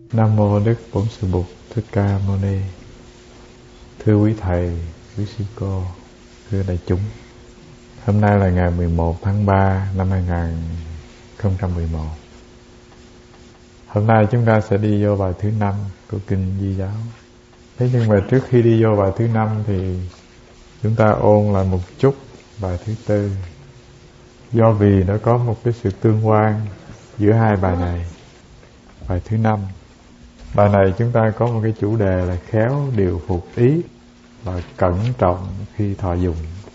Nam mô Đức Bổn Sư Bụt Thích Ca Mâu Ni. Thưa quý thầy, quý sư cô, thưa đại chúng, hôm nay là ngày 11 tháng 3 năm 2011. Hôm nay chúng ta sẽ đi vô bài thứ 5 của Kinh Di Giáo. Thế nhưng mà trước khi đi vô bài thứ 5 thì chúng ta ôn lại một chút bài thứ 4. Do vì nó có một cái sự tương quan giữa hai bài này. Bài thứ 5, bài này chúng ta có một cái chủ đề là khéo điều phục ý và cẩn trọng khi thọ dụng.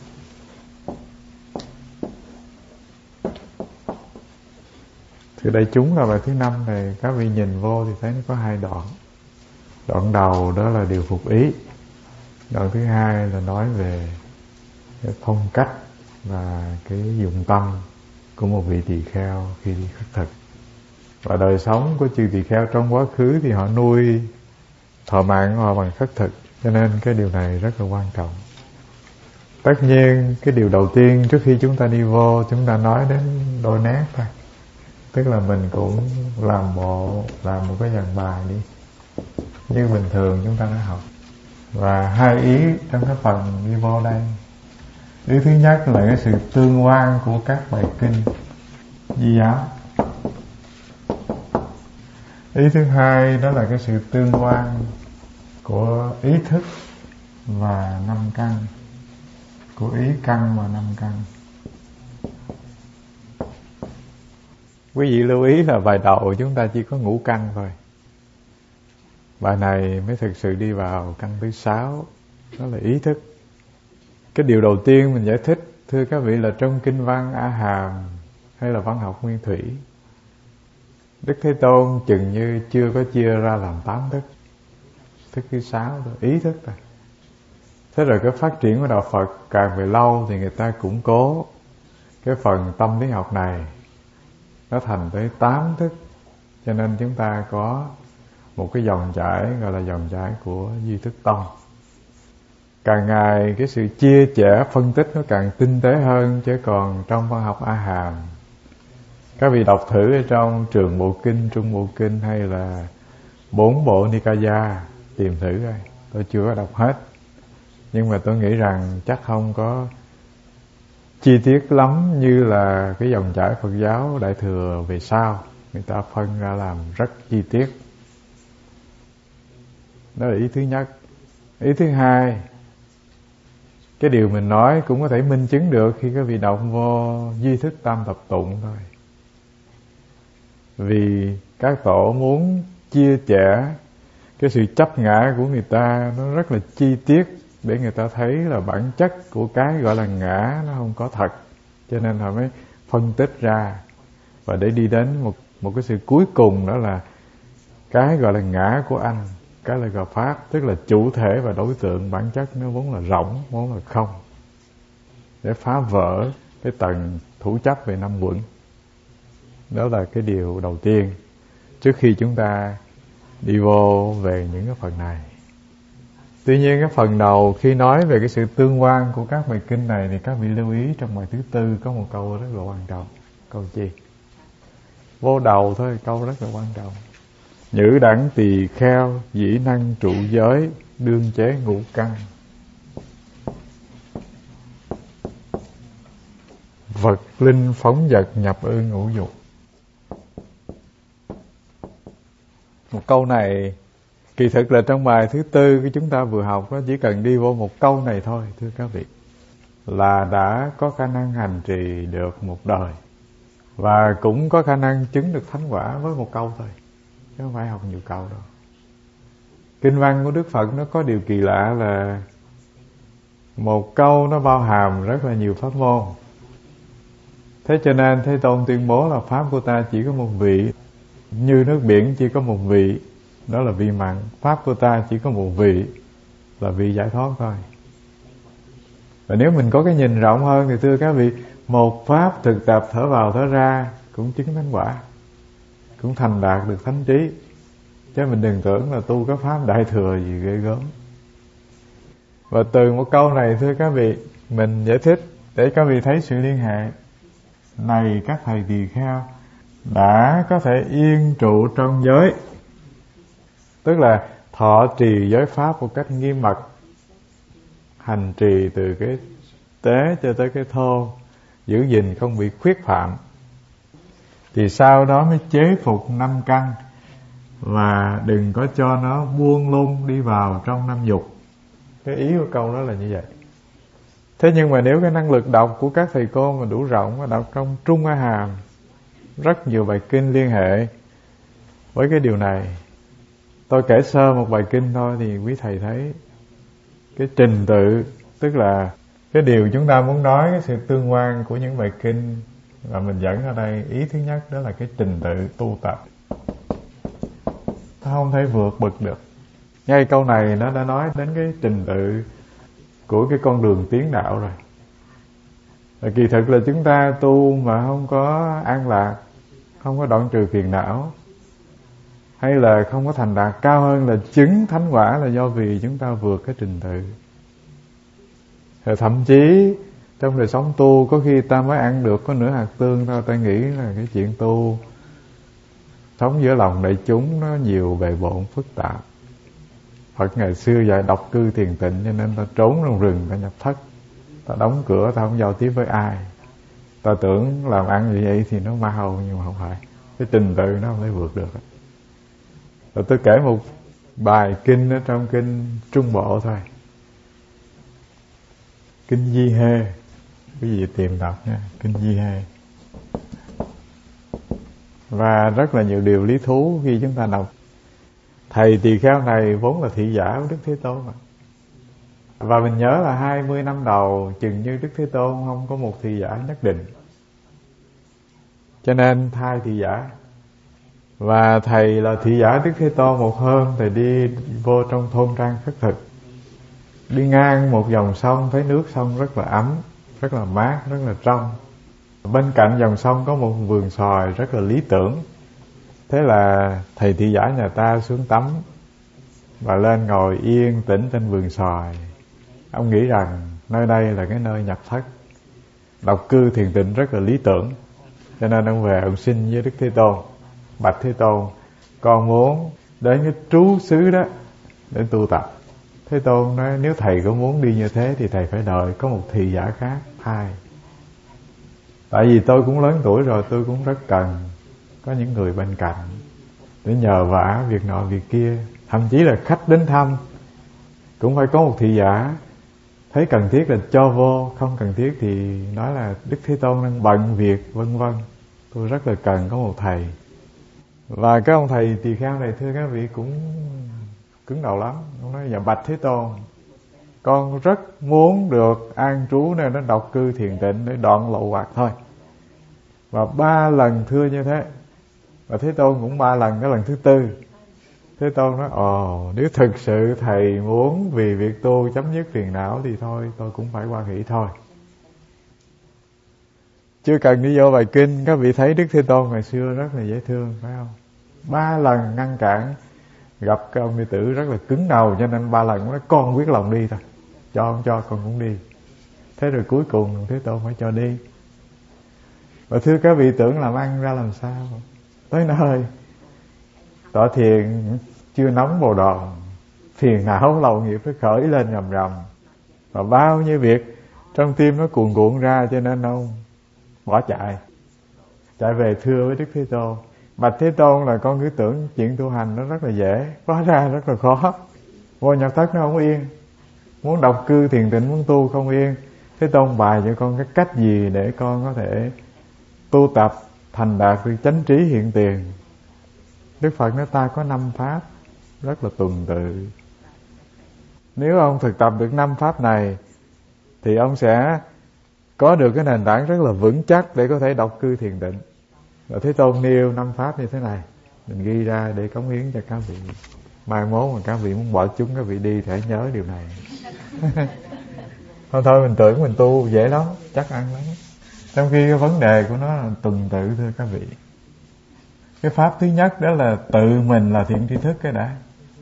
Thì đại chúng là bài thứ 5 này, các vị nhìn vô thì thấy nó có hai đoạn. Đoạn đầu đó là điều phục ý. Đoạn thứ hai là nói về cái phong cách và cái dụng tâm của một vị tỳ kheo khi đi khất thực. Và đời sống của chư tỳ kheo trong quá khứ thì họ nuôi thọ mạng họ bằng khất thực, cho nên cái điều này rất là quan trọng. Tất nhiên cái điều đầu tiên trước khi chúng ta đi vô, chúng ta nói đến đôi nét thôi. Tức là mình cũng làm một cái dàn bài đi như bình thường chúng ta đã học. Và hai ý trong cái phần đi vô đây. Ý thứ nhất là cái sự tương quan của các bài kinh Di Giáo. Ý thứ hai đó là cái sự tương quan của ý thức và năm căn, của ý căn và năm căn. Quý vị lưu ý là bài đầu chúng ta chỉ có ngũ căn thôi. Bài này mới thực sự đi vào căn thứ 6, đó là ý thức. Cái điều đầu tiên mình giải thích, thưa các vị, là trong kinh văn A Hàm hay là văn học nguyên thủy, Đức Thế Tôn chừng như chưa có chia ra làm 8 thức. Thức thứ 6 thôi, ý thức thôi. Thế rồi cái phát triển của đạo Phật càng về lâu thì người ta củng cố cái phần tâm lý học này, nó thành tới 8 thức. Cho nên chúng ta có một cái dòng chảy gọi là dòng chảy của Duy Thức Tông. Càng ngày cái sự chia sẻ phân tích nó càng tinh tế hơn. Chứ còn trong văn học A Hàm, các vị đọc thử ở trong Trường Bộ Kinh, Trung Bộ Kinh hay là 4 bộ Nikaya, tìm thử coi. Tôi chưa có đọc hết, nhưng mà tôi nghĩ rằng chắc không có chi tiết lắm như là cái dòng chảy Phật giáo Đại Thừa về sau. Người ta phân ra làm rất chi tiết. Đó là ý thứ nhất. Ý thứ hai, cái điều mình nói cũng có thể minh chứng được khi các vị đọc vô Duy Thức Tam Thập Tụng thôi. Vì các tổ muốn chia sẻ cái sự chấp ngã của người ta nó rất là chi tiết, để người ta thấy là bản chất của cái gọi là ngã nó không có thật. Cho nên họ mới phân tích ra, và để đi đến một cái sự cuối cùng, đó là cái gọi là ngã của anh, cái là gọi pháp, tức là chủ thể và đối tượng bản chất nó vốn là rỗng, vốn là không, để phá vỡ cái tầng thủ chấp về 5 quẩn. Đó là cái điều đầu tiên trước khi chúng ta đi vô về những cái phần này. Tuy nhiên cái phần đầu khi nói về cái sự tương quan của các bài kinh này thì các vị lưu ý trong bài thứ 4 có một câu rất là quan trọng. Câu chi? Vô đầu thôi, câu rất là quan trọng. Nhữ đẳng tỳ kheo, dĩ năng trụ giới, đương chế ngũ căn. Vật linh phóng dật, nhập ư ngũ dục. Một câu này kỳ thực là trong bài thứ 4 của chúng ta vừa học, nó chỉ cần đi vô một câu này thôi, thưa các vị, là đã có khả năng hành trì được một đời, và cũng có khả năng chứng được thánh quả với một câu thôi, chứ không phải học nhiều câu đâu. Kinh văn của Đức Phật nó có điều kỳ lạ là một câu nó bao hàm rất là nhiều pháp môn. Thế cho nên Thế Tôn tuyên bố là pháp của ta chỉ có một vị, như nước biển chỉ có một vị, đó là vị mặn. Pháp của ta chỉ có một vị, là vị giải thoát thôi. Và nếu mình có cái nhìn rộng hơn thì thưa các vị, một pháp thực tập thở vào thở ra cũng chứng thánh quả, cũng thành đạt được thánh trí. Chứ mình đừng tưởng là tu cái pháp đại thừa gì ghê gớm. Và từ một câu này thưa các vị, mình giải thích để các vị thấy sự liên hệ. Này các thầy tỳ kheo, đã có thể yên trụ trong giới, Tức là thọ trì giới pháp một cách nghiêm mật, hành trì từ cái tế cho tới cái thô, giữ gìn không bị khuyết phạm, thì sau đó mới chế phục 5 căn, và đừng có cho nó buông lung đi vào trong 5 dục. Cái ý của câu đó là như vậy. Thế nhưng mà nếu cái năng lực đọc của các thầy cô mà đủ rộng, và đọc trong Trung A Hàm rất nhiều bài kinh liên hệ với cái điều này. Tôi kể sơ một bài kinh thôi thì quý thầy thấy cái trình tự, tức là cái điều chúng ta muốn nói, cái sự tương quan của những bài kinh mà mình dẫn ở đây. Ý thứ nhất đó là cái trình tự tu tập, ta không thể vượt bực được. Ngay câu này nó đã nói đến cái trình tự của cái con đường tiến đạo rồi. Và kỳ thực là chúng ta tu mà không có an lạc, không có đoạn trừ phiền não, hay là không có thành đạt cao hơn là chứng thánh quả, là do vì chúng ta vượt cái trình tự. Rồi thậm chí trong đời sống tu có khi ta mới ăn được có nửa hạt tương thôi, ta nghĩ là cái chuyện tu sống giữa lòng đại chúng nó nhiều bề bộn phức tạp. Phật ngày xưa dạy độc cư thiền tịnh, cho nên ta trốn trong rừng, ta nhập thất, ta đóng cửa, ta không giao tiếp với ai. Ta tưởng làm ăn như vậy thì nó mau, nhưng mà không phải. Cái trình tự nó không thể vượt được. Rồi tôi kể một bài kinh ở trong kinh Trung Bộ thôi, kinh Di Hê. Quý vị tìm đọc nha, kinh Di Hê. Và rất là nhiều điều lý thú khi chúng ta đọc. Thầy tỳ kheo này vốn là thị giả của Đức Thế Tôn mà. Và mình nhớ là 20 năm đầu chừng như Đức Thế Tôn không có một thị giả nhất định, cho nên thay thị giả. Và thầy là thị giả Đức Thế Tôn. Một hôm thầy đi vô trong thôn trang khất thực, đi ngang một dòng sông, thấy nước sông rất là ấm, rất là mát, rất là trong. Bên cạnh dòng sông có một vườn xoài rất là lý tưởng. Thế là thầy thị giả nhà ta xuống tắm và lên ngồi yên tĩnh trên vườn xoài. Ông nghĩ rằng nơi đây là cái nơi nhập thất, độc cư thiền tịnh rất là lý tưởng. Cho nên ông về, ông xin với Đức Thế Tôn: bạch Thế Tôn, con muốn đến cái trú xứ đó để tu tập. Thế Tôn nói: nếu thầy có muốn đi như thế thì thầy phải đợi có một thị giả khác thay. Tại vì tôi cũng lớn tuổi rồi, tôi cũng rất cần có những người bên cạnh để nhờ vả việc nọ việc kia. Thậm chí là khách đến thăm cũng phải có một thị giả. Thấy cần thiết là cho vô, không cần thiết thì nói là Đức Thế Tôn đang bận việc, vân vân. Tôi rất là cần có một thầy. Và cái ông thầy tỳ kheo này, thưa các vị, cũng cứng đầu lắm. Ông nói: dạ bạch Thế Tôn, con rất muốn được an trú nơi nó độc cư thiền tịnh để đoạn lậu hoặc thôi. Và 3 lần thưa như thế. Và Thế Tôn cũng 3 lần, cái lần thứ 4 Thế Tôn nói: nếu thực sự thầy muốn vì việc tu chấm dứt phiền não thì thôi, tôi cũng phải hoan hỷ thôi. Chưa cần đi vô bài kinh, các vị thấy Đức Thế Tôn ngày xưa rất là dễ thương, phải không? 3 lần ngăn cản. Gặp cái ông đệ tử rất là cứng đầu, cho nên 3 lần nói: con quyết lòng đi thôi, cho không cho con cũng đi. Thế rồi cuối cùng Thế Tôn phải cho đi. Và thưa các vị, tưởng làm ăn ra làm sao? Tới nơi tọa thiền chưa nóng bồ đòn, phiền não lậu nghiệp nó khởi lên rầm rầm, và bao nhiêu việc trong tim nó cuồn cuộn ra, cho nên ông bỏ chạy về thưa với Đức Thế Tôn: bạch Thế Tôn, là con cứ tưởng chuyện tu hành nó rất là dễ, hóa ra rất là khó. Vô nhập thất nó không yên, muốn độc cư thiền tịnh, muốn tu không yên. Thế Tôn bài cho con cái cách gì để con có thể tu tập thành đạt được chánh trí hiện tiền. Đức Phật nói: ta có 5 pháp rất là tuần tự. Nếu ông thực tập được 5 pháp này thì ông sẽ có được cái nền tảng rất là vững chắc để có thể độc cư thiền tịnh. Và Thế Tôn nêu 5 pháp như thế này, mình ghi ra để cống hiến cho các vị. Mai mốt mà các vị muốn bỏ chúng, các vị đi thì hãy nhớ điều này. Thôi mình tưởng mình tu dễ lắm, chắc ăn lắm, trong khi cái vấn đề của nó là tuần tự, thưa các vị. Cái pháp thứ nhất đó là tự mình là thiện tri thức cái đã,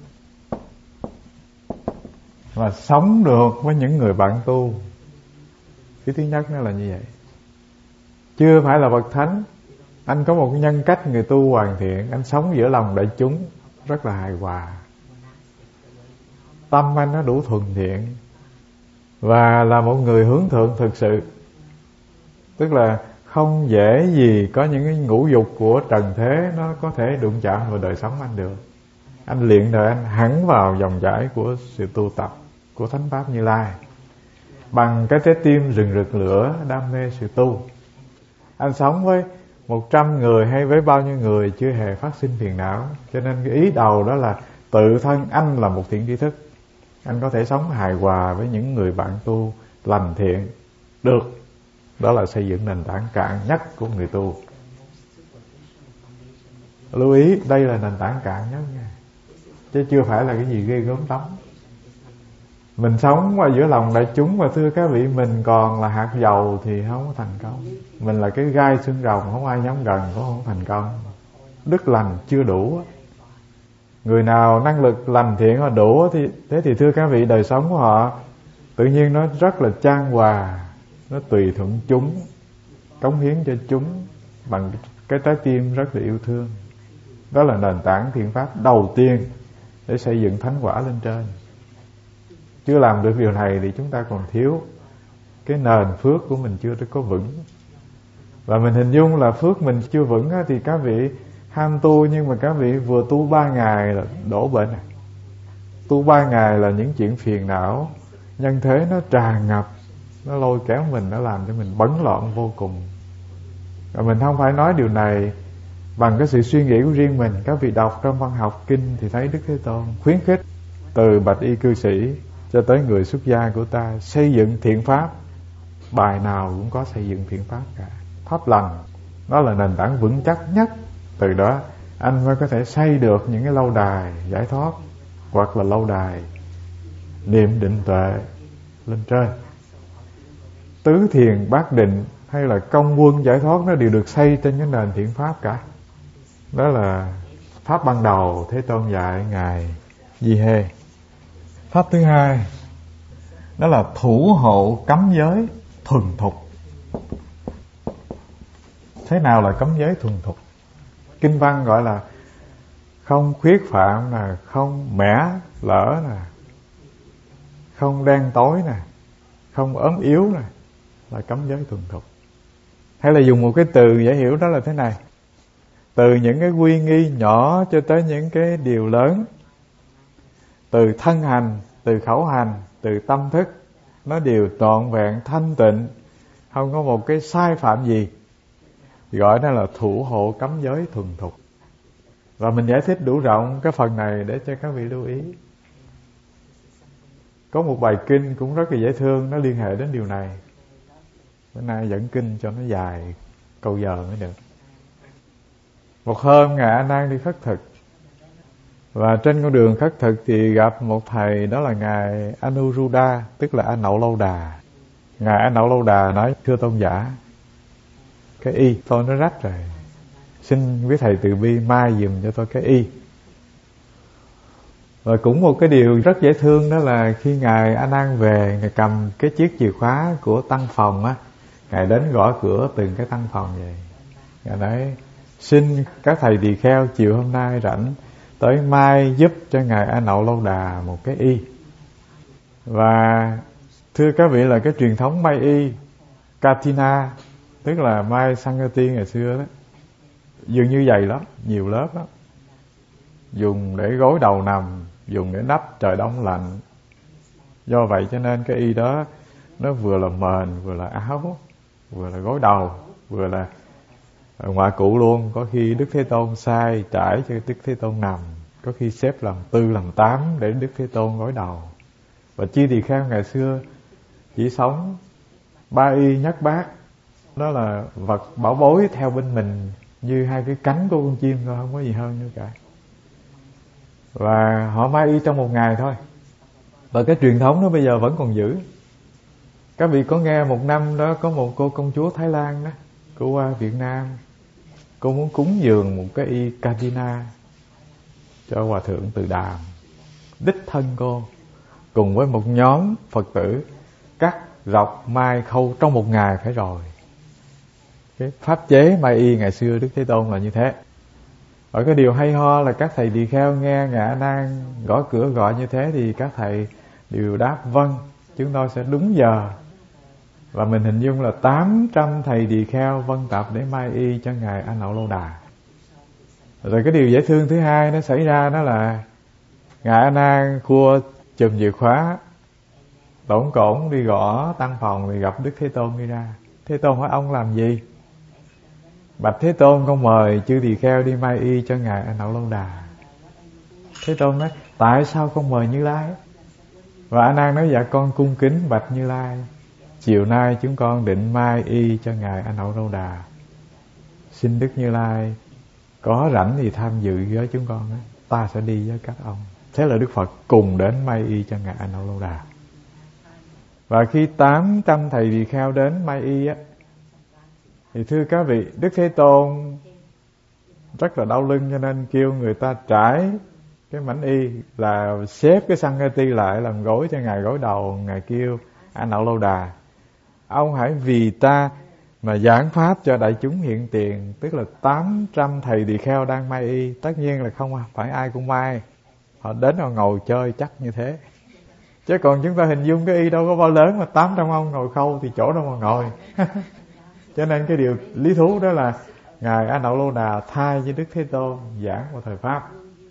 và sống được với những người bạn tu. Cái thứ nhất nó là như vậy. Chưa phải là bậc thánh, anh có một nhân cách người tu hoàn thiện, anh sống giữa lòng đại chúng rất là hài hòa, tâm anh nó đủ thuần thiện và là một người hướng thượng thực sự. Tức là không dễ gì có những cái ngũ dục của trần thế nó có thể đụng chạm vào đời sống anh được. Anh luyện đời anh hẳn vào dòng chảy của sự tu tập của Thánh Pháp Như Lai, bằng cái trái tim rừng rực lửa đam mê sự tu. Anh sống với 100 người hay với bao nhiêu người chưa hề phát sinh phiền não, cho nên cái ý đầu đó là tự thân anh là một thiện tri thức, anh có thể sống hài hòa với những người bạn tu lành thiện được. Đó là xây dựng nền tảng cạn nhất của người tu. Lưu ý, đây là nền tảng cạn nhất nha, chứ chưa phải là cái gì ghê gớm lắm. Mình sống qua giữa lòng đại chúng, mà thưa các vị, mình còn là hạt dầu thì không có thành công. Mình là cái gai xương rồng, không ai nhắm gần cũng không thành công. Đức lành chưa đủ. Người nào năng lực lành thiện họ đủ thì thế thì thưa các vị, đời sống của họ tự nhiên nó rất là chan hòa, nó tùy thuận chúng, cống hiến cho chúng bằng cái trái tim rất là yêu thương. Đó là nền tảng thiện pháp đầu tiên để xây dựng thánh quả lên trên. Chưa làm được điều này thì chúng ta còn thiếu cái nền phước của mình chưa có vững. Và mình hình dung là phước mình chưa vững thì các vị ham tu, nhưng mà các vị vừa tu 3 ngày là đổ bệnh. Tu 3 ngày là những chuyện phiền não nhân thế nó tràn ngập, nó lôi kéo mình, nó làm cho mình bấn loạn vô cùng. Và mình không phải nói điều này bằng cái sự suy nghĩ của riêng mình. Các vị đọc trong văn học kinh thì thấy Đức Thế Tôn khuyến khích từ bạch y cư sĩ cho tới người xuất gia của ta xây dựng thiện pháp. Bài nào cũng có xây dựng thiện pháp cả. Pháp lành, đó là nền tảng vững chắc nhất. Từ đó anh mới có thể xây được những cái lâu đài giải thoát, hoặc là lâu đài niệm định tuệ lên trên. Tứ thiền bát định hay là công quân giải thoát, nó đều được xây trên cái nền thiện pháp cả. Đó là pháp ban đầu Thế Tôn dạy Ngài Di Hê. Pháp thứ hai đó là thủ hộ cấm giới thuần thục. Thế nào là cấm giới thuần thục? Kinh văn gọi là không khuyết phạm nè, không mẻ lỡ nè, không đen tối nè, không ốm yếu nè, là cấm giới thuần thục. Hay là dùng một cái từ dễ hiểu đó là thế này: từ những cái quy nghi nhỏ cho tới những cái điều lớn, từ thân hành, từ khẩu hành, từ tâm thức, nó đều trọn vẹn thanh tịnh, không có một cái sai phạm gì, gọi đó là thủ hộ cấm giới thuần thục. Và mình giải thích đủ rộng cái phần này để cho các vị lưu ý. Có một bài kinh cũng rất là dễ thương, nó liên hệ đến điều này. Bữa nay dẫn kinh cho nó dài câu giờ mới được. Một hôm Ngài A Nan đi khất thực, và trên con đường khất thực thì gặp một thầy, đó là Ngài Anuruddha, tức là A Nậu Lâu Đà. Ngài A Nậu Lâu Đà nói: thưa tôn giả, cái y tôi nó rách rồi, xin quý thầy từ bi mai giùm cho tôi cái y. Và cũng một cái điều rất dễ thương đó là khi Ngài A Nan về, Ngài cầm cái chiếc chìa khóa của tăng phòng á, Ngài đến gõ cửa từng cái tăng phòng vậy. Ngài nói: xin các thầy tỳ kheo chiều hôm nay rảnh tới mai giúp cho Ngài A Nậu Lâu Đà một cái y. Và thưa các vị, là cái truyền thống may y Katina, tức là mai Sankati ngày xưa đó, dường như dày lắm, nhiều lớp lắm, dùng để gối đầu nằm, dùng để đắp trời đông lạnh. Do vậy cho nên cái y đó nó vừa là mền, vừa là áo, vừa là gối đầu, vừa là ngoại cụ luôn. Có khi Đức Thế Tôn sai trải cho Đức Thế Tôn nằm, có khi xếp làm 4 làm 8 để Đức Thế Tôn gối đầu. Và chi tỳ kheo ngày xưa chỉ sống 3 y nhất bát, đó là vật bảo bối theo bên mình như 2 cái cánh của con chim thôi, không có gì hơn nữa cả. Và họ may y trong 1 ngày thôi. Và cái truyền thống đó bây giờ vẫn còn giữ. Các vị có nghe một năm đó có một cô công chúa Thái Lan đó, cô qua Việt Nam, cô muốn cúng dường một cái y Katina cho Hòa Thượng Từ Đàm. Đích thân cô cùng với một nhóm Phật tử cắt, rọc, mai, khâu trong 1 ngày phải rồi. Cái pháp chế may y ngày xưa Đức Thế Tôn là như thế. Ở cái điều hay ho là các thầy tỳ kheo nghe Ngài A Nan gõ cửa gọi như thế thì các thầy đều đáp vâng, chúng tôi sẽ đúng giờ. Và mình hình dung là 800 thầy tỳ kheo vân tập để mai y cho Ngài A Nậu Lâu Đà. Rồi cái điều dễ thương thứ hai nó xảy ra đó là Ngài A Nan khua chùm chìa khóa tổn cổn đi gõ tăng phòng thì gặp Đức Thế Tôn đi ra. Thế Tôn hỏi ông làm gì? Bạch Thế Tôn, con mời chư tỳ kheo đi mai y cho Ngài A Nậu Lâu Đà. Thế Tôn nói tại sao con mời Như Lai? Và A Nan nói dạ con cung kính bạch Như Lai, chiều nay chúng con định mai y cho Ngài A Nậu Lâu Đà, xin Đức Như Lai có rảnh thì tham dự với chúng con đó. Ta sẽ đi với các ông. Thế là Đức Phật cùng đến mai y cho Ngài A Nậu Lâu Đà. Và khi 800 thầy tỳ kheo đến mai y á, thì thưa các vị, Đức Thế Tôn rất là đau lưng cho nên kêu người ta trải cái mảnh y, là xếp cái xăng ti lại làm gối cho Ngài gối đầu. Ngài kêu A Nậu Lâu Đà, ông hãy vì ta mà giảng pháp cho đại chúng hiện tiền. Tức là 800 thầy tỳ kheo đang mai y. Tất nhiên là không phải ai cũng mai, họ đến họ ngồi chơi chắc như thế. Chứ còn chúng ta hình dung cái y đâu có bao lớn mà 800 ông ngồi khâu thì chỗ đâu mà ngồi. Cho nên cái điều lý thú đó là Ngài A Nậu Lâu Đà thay với Đức Thế Tôn giảng một thời pháp.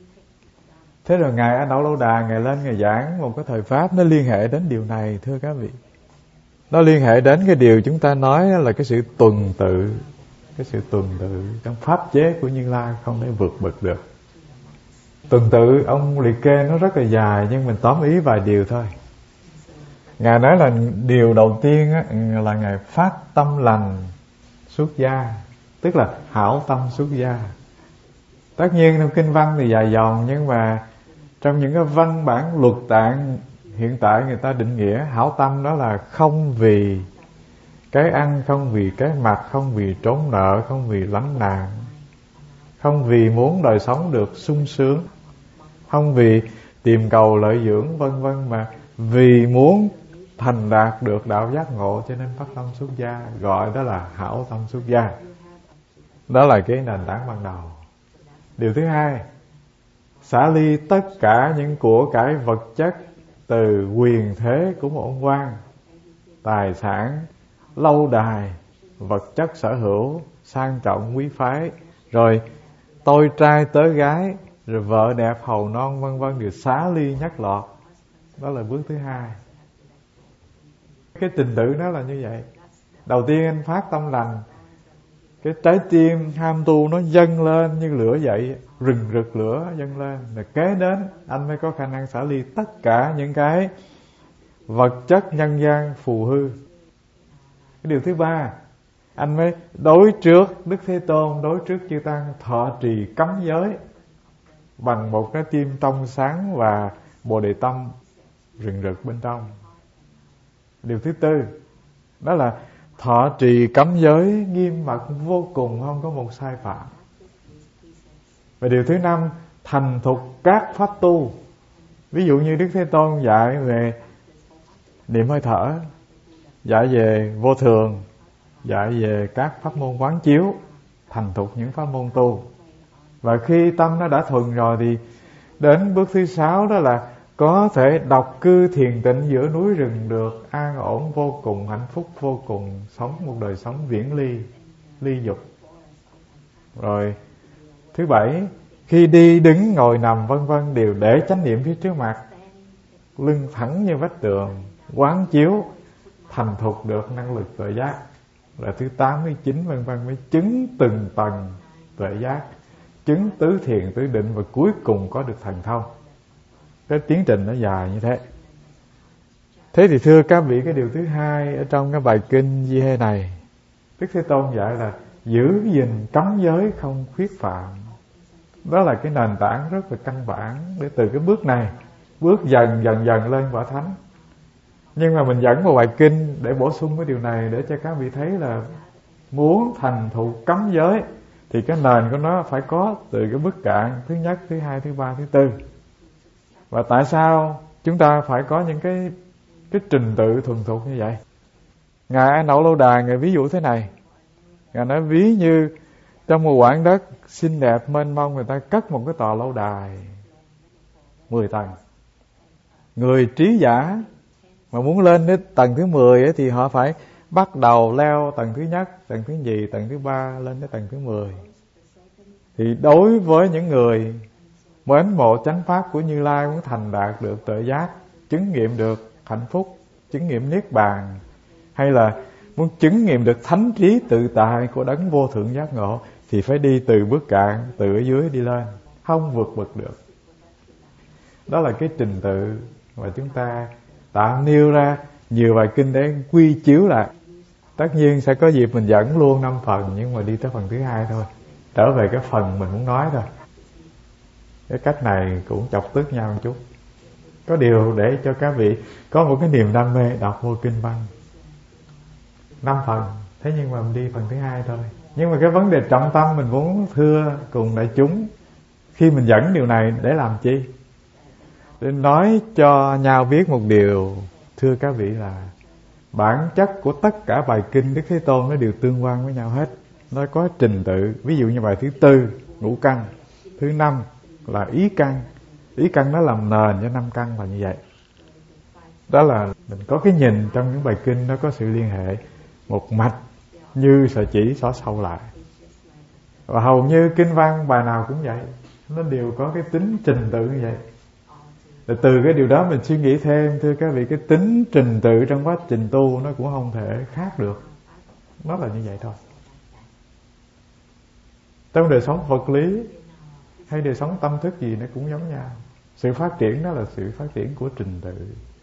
Thế rồi Ngài A Nậu Lâu Đà Ngài lên Ngài giảng một cái thời pháp, nó liên hệ đến điều này thưa các vị. Nó liên hệ đến cái điều chúng ta nói là cái sự tuần tự. Cái sự tuần tự trong pháp chế của Như Lai không thể vượt bực được. Tuần tự ông liệt kê nó rất là dài, nhưng mình tóm ý vài điều thôi. Ngài nói là điều đầu tiên á, là Ngài phát tâm lành xuất gia, tức là hảo tâm xuất gia. Tất nhiên trong kinh văn thì dài dòng, nhưng mà trong những cái văn bản luật tạng hiện tại người ta định nghĩa hảo tâm đó là không vì cái ăn, không vì cái mặc, không vì trốn nợ, không vì lánh nạn, không vì muốn đời sống được sung sướng, không vì tìm cầu lợi dưỡng vân vân, mà vì muốn thành đạt được đạo giác ngộ cho nên phát tâm xuất gia, gọi đó là hảo tâm xuất gia. Đó là cái nền tảng ban đầu. Điều thứ hai, xả ly tất cả những của cải vật chất, từ quyền thế của một ông quan, tài sản, lâu đài, vật chất sở hữu, sang trọng quý phái, rồi tôi trai tớ gái, rồi vợ đẹp hầu non vân vân, đều xả ly nhắc lọt. Đó là bước thứ hai. Cái trình tự nó là như vậy. Đầu tiên anh phát tâm lành, cái trái tim ham tu nó dâng lên như lửa dậy, rừng rực lửa dâng lên, rồi kế đến anh mới có khả năng xả ly tất cả những cái vật chất nhân gian phù hư. Cái điều thứ ba, anh mới đối trước Đức Thế Tôn, đối trước chư tăng thọ trì cấm giới bằng một cái tim trong sáng và bồ đề tâm rừng rực bên trong. Điều thứ tư, đó là thọ trì cấm giới nghiêm mật vô cùng, không có một sai phạm. Và điều thứ năm, thành thục các pháp tu. Ví dụ như Đức Thế Tôn dạy về niệm hơi thở, dạy về vô thường, dạy về các pháp môn quán chiếu, thành thục những pháp môn tu. Và khi tâm nó đã thuần rồi thì đến bước thứ 6, đó là có thể độc cư thiền tịnh giữa núi rừng được, an ổn vô cùng, hạnh phúc vô cùng, sống một đời sống viễn ly dục. Rồi thứ 7, khi đi đứng ngồi nằm vân vân đều để chánh niệm phía trước mặt, lưng thẳng như vách tường, quán chiếu, thành thục được năng lực tuệ giác. Rồi thứ 8, thứ 9 vân vân mới chứng từng tầng tuệ giác, chứng tứ thiền tứ định, và cuối cùng có được thần thông. Cái tiến trình nó dài như thế. Thế thì thưa các vị, cái điều thứ hai ở trong cái bài kinh Di Hê này, Đức Thế Tôn dạy là giữ gìn cấm giới không khuyết phạm. Đó là cái nền tảng rất là căn bản để từ cái bước này bước dần lên quả thánh. Nhưng mà mình dẫn một bài kinh để bổ sung cái điều này, để cho các vị thấy là muốn thành thục cấm giới thì cái nền của nó phải có từ cái bước cạn thứ nhất, thứ hai, thứ ba, thứ tư. Và tại sao chúng ta phải có những cái trình tự thuần thục như vậy? Ngài A Nậu Lâu Đà Ngài ví dụ thế này. Ngài nói ví như Trong một quảng đất xinh đẹp mênh mông, người ta cất một cái tòa lâu đài 10 tầng. Người trí giả mà muốn lên đến tầng thứ 10 ấy, thì họ phải bắt đầu leo tầng thứ nhất, tầng thứ nhì, tầng thứ 3 lên đến tầng thứ 10. Thì đối với những người mến mộ chánh pháp của Như Lai, muốn thành đạt được tuệ giác, chứng nghiệm được hạnh phúc, chứng nghiệm niết bàn, hay là muốn chứng nghiệm được thánh trí tự tại của đấng vô thượng giác ngộ, thì phải đi từ bước cạn, từ ở dưới đi lên, không vượt bậc được. Đó là cái trình tự mà chúng ta tạm nêu ra nhiều bài kinh để quy chiếu lại. Tất nhiên sẽ có dịp mình dẫn luôn 5 phần, nhưng mà đi tới phần thứ 2 thôi, trở về cái phần mình muốn nói thôi. Cái cách này cũng chọc tức nhau một chút. Có điều để cho các vị có một cái niềm đam mê đọc vô kinh văn. 5 phần, thế nhưng mà mình đi phần thứ 2 thôi. Nhưng mà cái vấn đề trọng tâm mình muốn thưa cùng đại chúng khi mình dẫn điều này để làm chi? Để nói cho nhau biết một điều, thưa các vị, là bản chất của tất cả bài kinh Đức Thế Tôn nó đều tương quan với nhau hết. Nó có trình tự. Ví dụ như bài thứ 4 ngũ căn, thứ 5 là ý căn. Ý căn nó làm nền cho 5 căn là như vậy. Đó là mình có cái nhìn trong những bài kinh nó có sự liên hệ một mạch như sợi chỉ xỏ sâu lại. Và hầu như kinh văn bài nào cũng vậy, nó đều có cái tính trình tự như vậy. Và từ cái điều đó mình suy nghĩ thêm, thưa các vị, cái tính trình tự trong quá trình tu nó cũng không thể khác được. Nó là như vậy thôi. Trong đời sống vật lý hay đời sống tâm thức gì nó cũng giống nhau. Sự phát triển đó là sự phát triển của trình tự.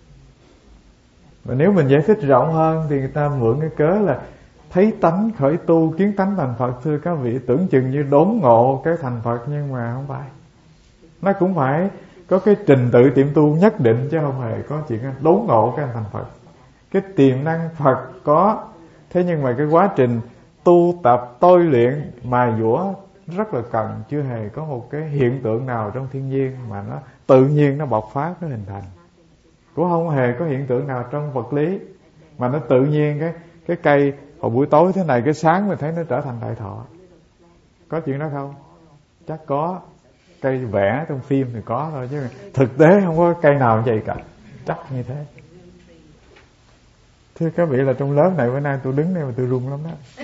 Và nếu mình giải thích rộng hơn thì người ta mượn cái cớ là thấy tánh khởi tu, kiến tánh thành Phật. Thưa các vị, tưởng chừng như đốn ngộ cái thành Phật, nhưng mà không phải. Nó cũng phải có cái trình tự tiệm tu nhất định, chứ không hề có chuyện đốn ngộ cái thành Phật. Cái tiềm năng Phật có, thế nhưng mà cái quá trình tu tập, tôi luyện, mài dũa rất là cần. Chưa hề có một cái hiện tượng nào trong thiên nhiên mà nó tự nhiên nó bộc phát, nó hình thành. Cũng không hề có hiện tượng nào trong vật lý mà nó tự nhiên cái cây hồi buổi tối thế này, cái sáng mình thấy nó trở thành đại thọ. Có chuyện đó không? Chắc có. Cây vẽ trong phim thì có thôi, chứ thực tế không có cây nào như vậy cả. Chắc như thế. Thưa các vị, là trong lớp này bữa nay tôi đứng đây mà tôi run lắm đó.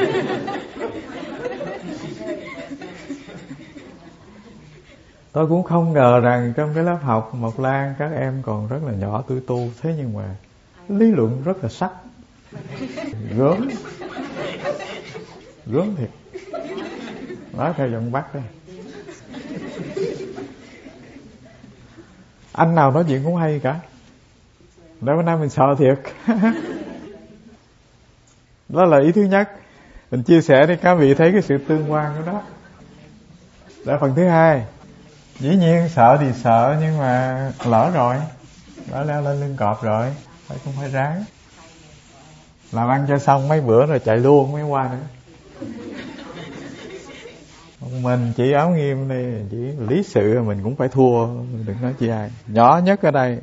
Tôi cũng không ngờ rằng trong cái lớp học Mộc Lan các em còn rất là nhỏ tuổi tu. Thế nhưng mà lý luận rất là sắc. Gớm thiệt. Nói theo giọng Bắc đây. Anh nào nói chuyện cũng hay cả. Để bữa nay mình sợ thiệt. Đó là ý thứ nhất. Mình chia sẻ để các vị thấy cái sự tương quan của đó. Để phần thứ 2. Dĩ nhiên sợ thì sợ, nhưng mà lỡ rồi, đã leo lên lưng cọp rồi, phải cũng phải ráng. Làm ăn cho xong mấy bữa rồi chạy luôn mới qua nữa. Mình chỉ áo nghiêm đây, chỉ lý sự mình cũng phải thua, đừng nói chi ai. Nhỏ nhất ở đây.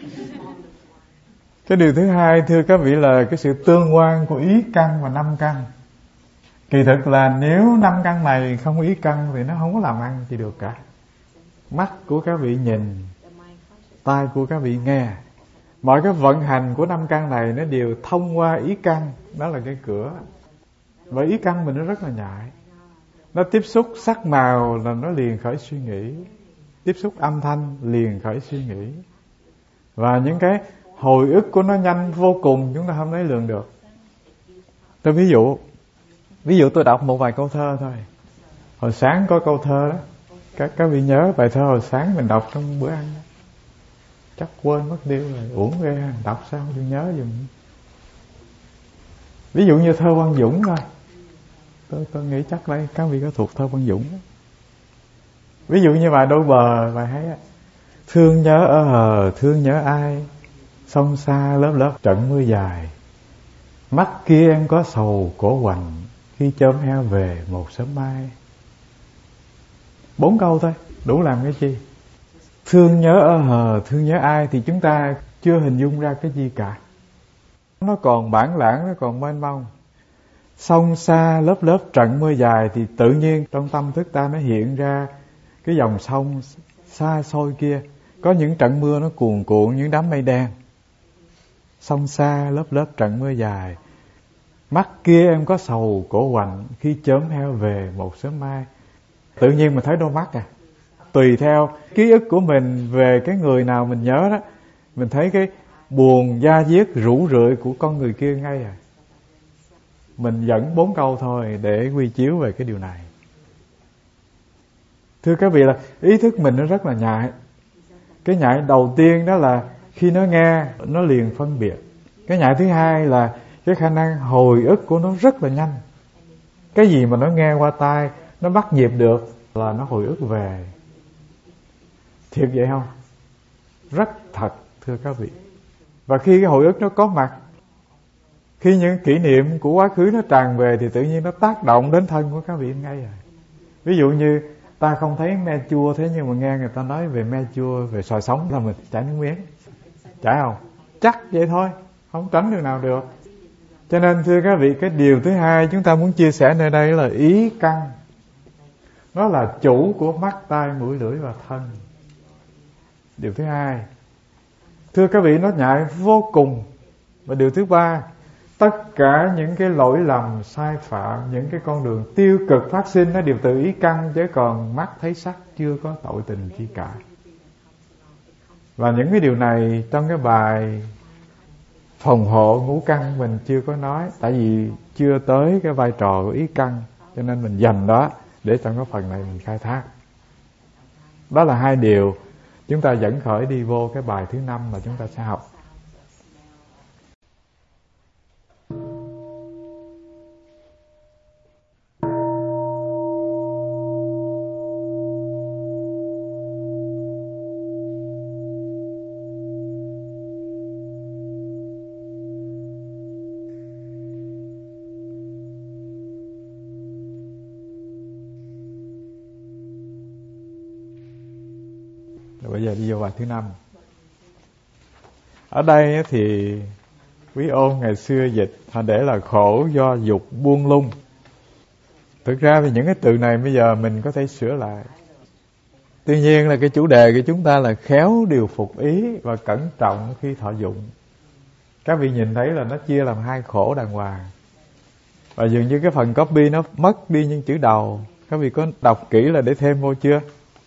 Cái điều thứ 2, thưa các vị, là cái sự tương quan của ý căn và 5 căn. Kỳ thực là nếu 5 căn này không có ý căn thì nó không có làm ăn gì được cả. Mắt của các vị nhìn, tai của các vị nghe, mọi cái vận hành của 5 căn này nó đều thông qua ý căn. Đó là cái cửa. Và ý căn mình nó rất là nhạy. Nó tiếp xúc sắc màu là nó liền khởi suy nghĩ, tiếp xúc âm thanh liền khởi suy nghĩ. Và những cái hồi ức của nó nhanh vô cùng, chúng ta không lấy lường được. Tôi ví dụ tôi đọc một vài câu thơ thôi. Hồi sáng có câu thơ đó, các vị nhớ bài thơ hồi sáng mình đọc trong bữa ăn đó. Chắc quên mất tiêu rồi, uổng ghê, đọc sao tôi nhớ dùm. Ví dụ như thơ Văn Dũng thôi. Tôi nghĩ chắc đây các vị có thuộc thơ Văn Dũng đó. Ví dụ như bài Đôi Bờ, bài hay á. Thương nhớ ở hờ, thương nhớ ai, sông xa lớp lớp trận mưa dài. Mắt kia em có sầu cổ hoành, khi chớm heo về một sớm mai. 4 câu thôi, đủ làm cái chi. Thương nhớ ở hờ, thương nhớ ai thì chúng ta chưa hình dung ra cái gì cả. Nó còn bản lãng, nó còn mênh mông. Sông xa lớp lớp trận mưa dài, thì tự nhiên trong tâm thức ta nó hiện ra cái dòng sông xa xôi kia. Có những trận mưa nó cuồn cuộn, những đám mây đen. Sông xa lớp lớp trận mưa dài, mắt kia em có sầu cổ hoạnh, khi chớm heo về một sớm mai. Tự nhiên mình thấy đôi mắt à. Tùy theo ký ức của mình về cái người nào mình nhớ đó, mình thấy cái buồn da diết rũ rượi của con người kia ngay à. Mình dẫn 4 câu thôi để quy chiếu về cái điều này. Thưa các vị, là ý thức mình nó rất là nhạy. Cái nhạy đầu tiên đó là khi nó nghe, nó liền phân biệt. Cái nhạy thứ hai là cái khả năng hồi ức của nó rất là nhanh. Cái gì mà nó nghe qua tai, nó bắt nhịp được là nó hồi ức về. Thiệt vậy không? Rất thật, thưa các vị. Và khi cái hồi ức nó có mặt, khi những kỷ niệm của quá khứ nó tràn về, thì tự nhiên nó tác động đến thân của các vị ngay rồi. Ví dụ như ta không thấy me chua, thế nhưng mà nghe người ta nói về me chua, về xoài sống là mình chảy nước miếng. Chảy không? Chắc vậy thôi, không tránh được nào được. Cho nên thưa các vị, cái điều thứ hai chúng ta muốn chia sẻ nơi đây là ý căn. Nó là chủ của mắt, tai, mũi, lưỡi và thân. Điều thứ hai, thưa các vị, nó nhạy vô cùng. Và điều thứ ba, tất cả những cái lỗi lầm, sai phạm, những cái con đường tiêu cực phát sinh, nó đều từ ý căn, chứ còn mắt thấy sắc chưa có tội tình chi cả. Và những cái điều này trong cái bài phòng hộ ngũ căn mình chưa có nói, tại vì chưa tới cái vai trò của ý căn, cho nên mình dành đó để trong cái phần này mình khai thác. Đó là hai điều chúng ta dẫn khởi đi vô cái bài thứ 5 mà chúng ta sẽ học. Bây giờ đi vô bài thứ 5. Ở đây thì Quý Ôn ngày xưa dịch họ để là khổ do dục buông lung. Thực ra thì những cái từ này bây giờ mình có thể sửa lại. Tuy nhiên là cái chủ đề của chúng ta là khéo điều phục ý và cẩn trọng khi thọ dụng. Các vị nhìn thấy là nó chia làm hai khổ đàng hoàng. Và dường như cái phần copy nó mất đi những chữ đầu. Các vị có đọc kỹ là để thêm vô chưa?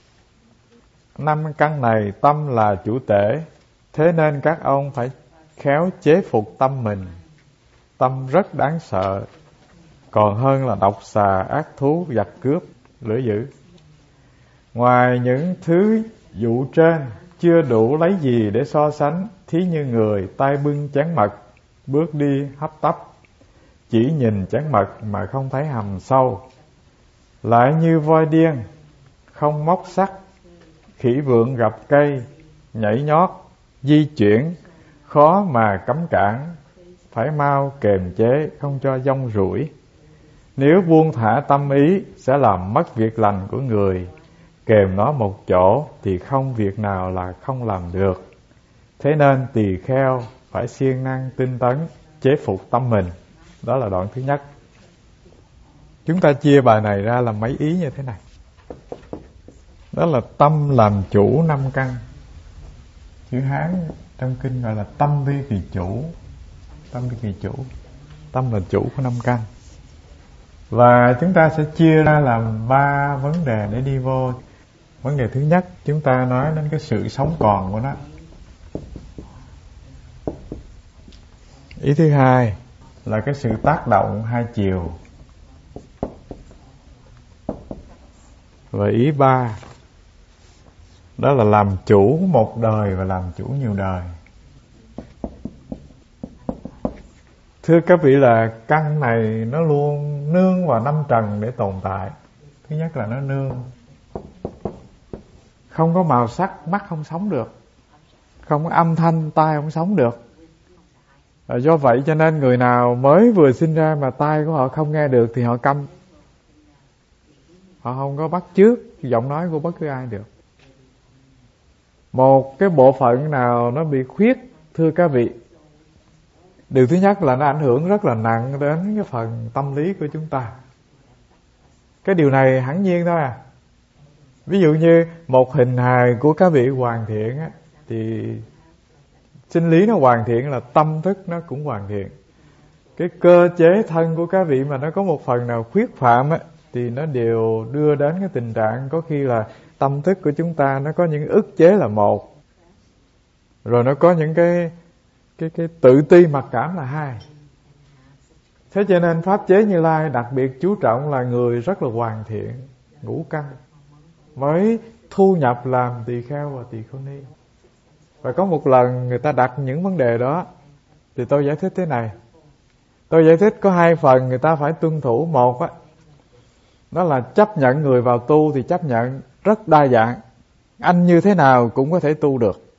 5 căn này tâm là chủ tể, thế nên các ông phải khéo chế phục tâm mình. Tâm rất đáng sợ, còn hơn là độc xà, ác thú, giặc cướp, lửa dữ. Ngoài những thứ dụ trên, chưa đủ lấy gì để so sánh. Thí như người tay bưng chén mật, bước đi hấp tấp, chỉ nhìn chén mật mà không thấy hầm sâu. Lại như voi điên, không móc sắt, khỉ vượn gặp cây, nhảy nhót, di chuyển, khó mà cấm cản, phải mau kềm chế, không cho dông rủi. Nếu buông thả tâm ý, sẽ làm mất việc lành của người. Kềm nó một chỗ, thì không việc nào là không làm được. Thế nên tỳ kheo phải siêng năng tinh tấn, chế phục tâm mình. Đó là đoạn thứ nhất. Chúng ta chia bài này ra làm mấy ý như thế này. Đó là tâm làm chủ 5 căn. Chữ Hán trong kinh gọi là tâm vi kỳ chủ. Tâm vi kỳ chủ, tâm là chủ của 5 căn. Và chúng ta sẽ chia ra làm 3 vấn đề để đi vô. Vấn đề thứ nhất, chúng ta nói đến cái sự sống còn của nó. Ý thứ hai là cái sự tác động hai chiều. Và ý 3, đó là làm chủ một đời và làm chủ nhiều đời. Thưa các vị, là căn này nó luôn nương vào 5 trần để tồn tại. Thứ nhất là nó nương. Không có màu sắc, mắt không sống được. Không có âm thanh, tai không sống được. Do vậy cho nên người nào mới vừa sinh ra mà tai của họ không nghe được thì họ câm. Họ không có bắt chước giọng nói của bất cứ ai được. Một cái bộ phận nào nó bị khuyết, thưa các vị, Điều thứ nhất là nó ảnh hưởng rất là nặng đến cái phần tâm lý của chúng ta. Cái điều này hẳn nhiên thôi à. Ví dụ như một hình hài của các vị hoàn thiện á, thì sinh lý nó hoàn thiện là tâm thức nó cũng hoàn thiện. Cái cơ chế thân của các vị mà nó có một phần nào khuyết phạm á, thì nó đều đưa đến cái tình trạng có khi là tâm thức của chúng ta nó có những ức chế là một, rồi nó có những cái tự ti mặc cảm là hai. Thế cho nên Pháp chế Như Lai đặc biệt chú trọng là người rất là hoàn thiện, ngũ căn, mới thu nhập làm tỳ kheo và tỳ kheo ni. Và có một lần người ta đặt những vấn đề đó, thì tôi giải thích thế này. Tôi giải thích có hai phần người ta phải tuân thủ. Một á, đó là chấp nhận người vào tu thì chấp nhận rất đa dạng. Anh như thế nào cũng có thể tu được.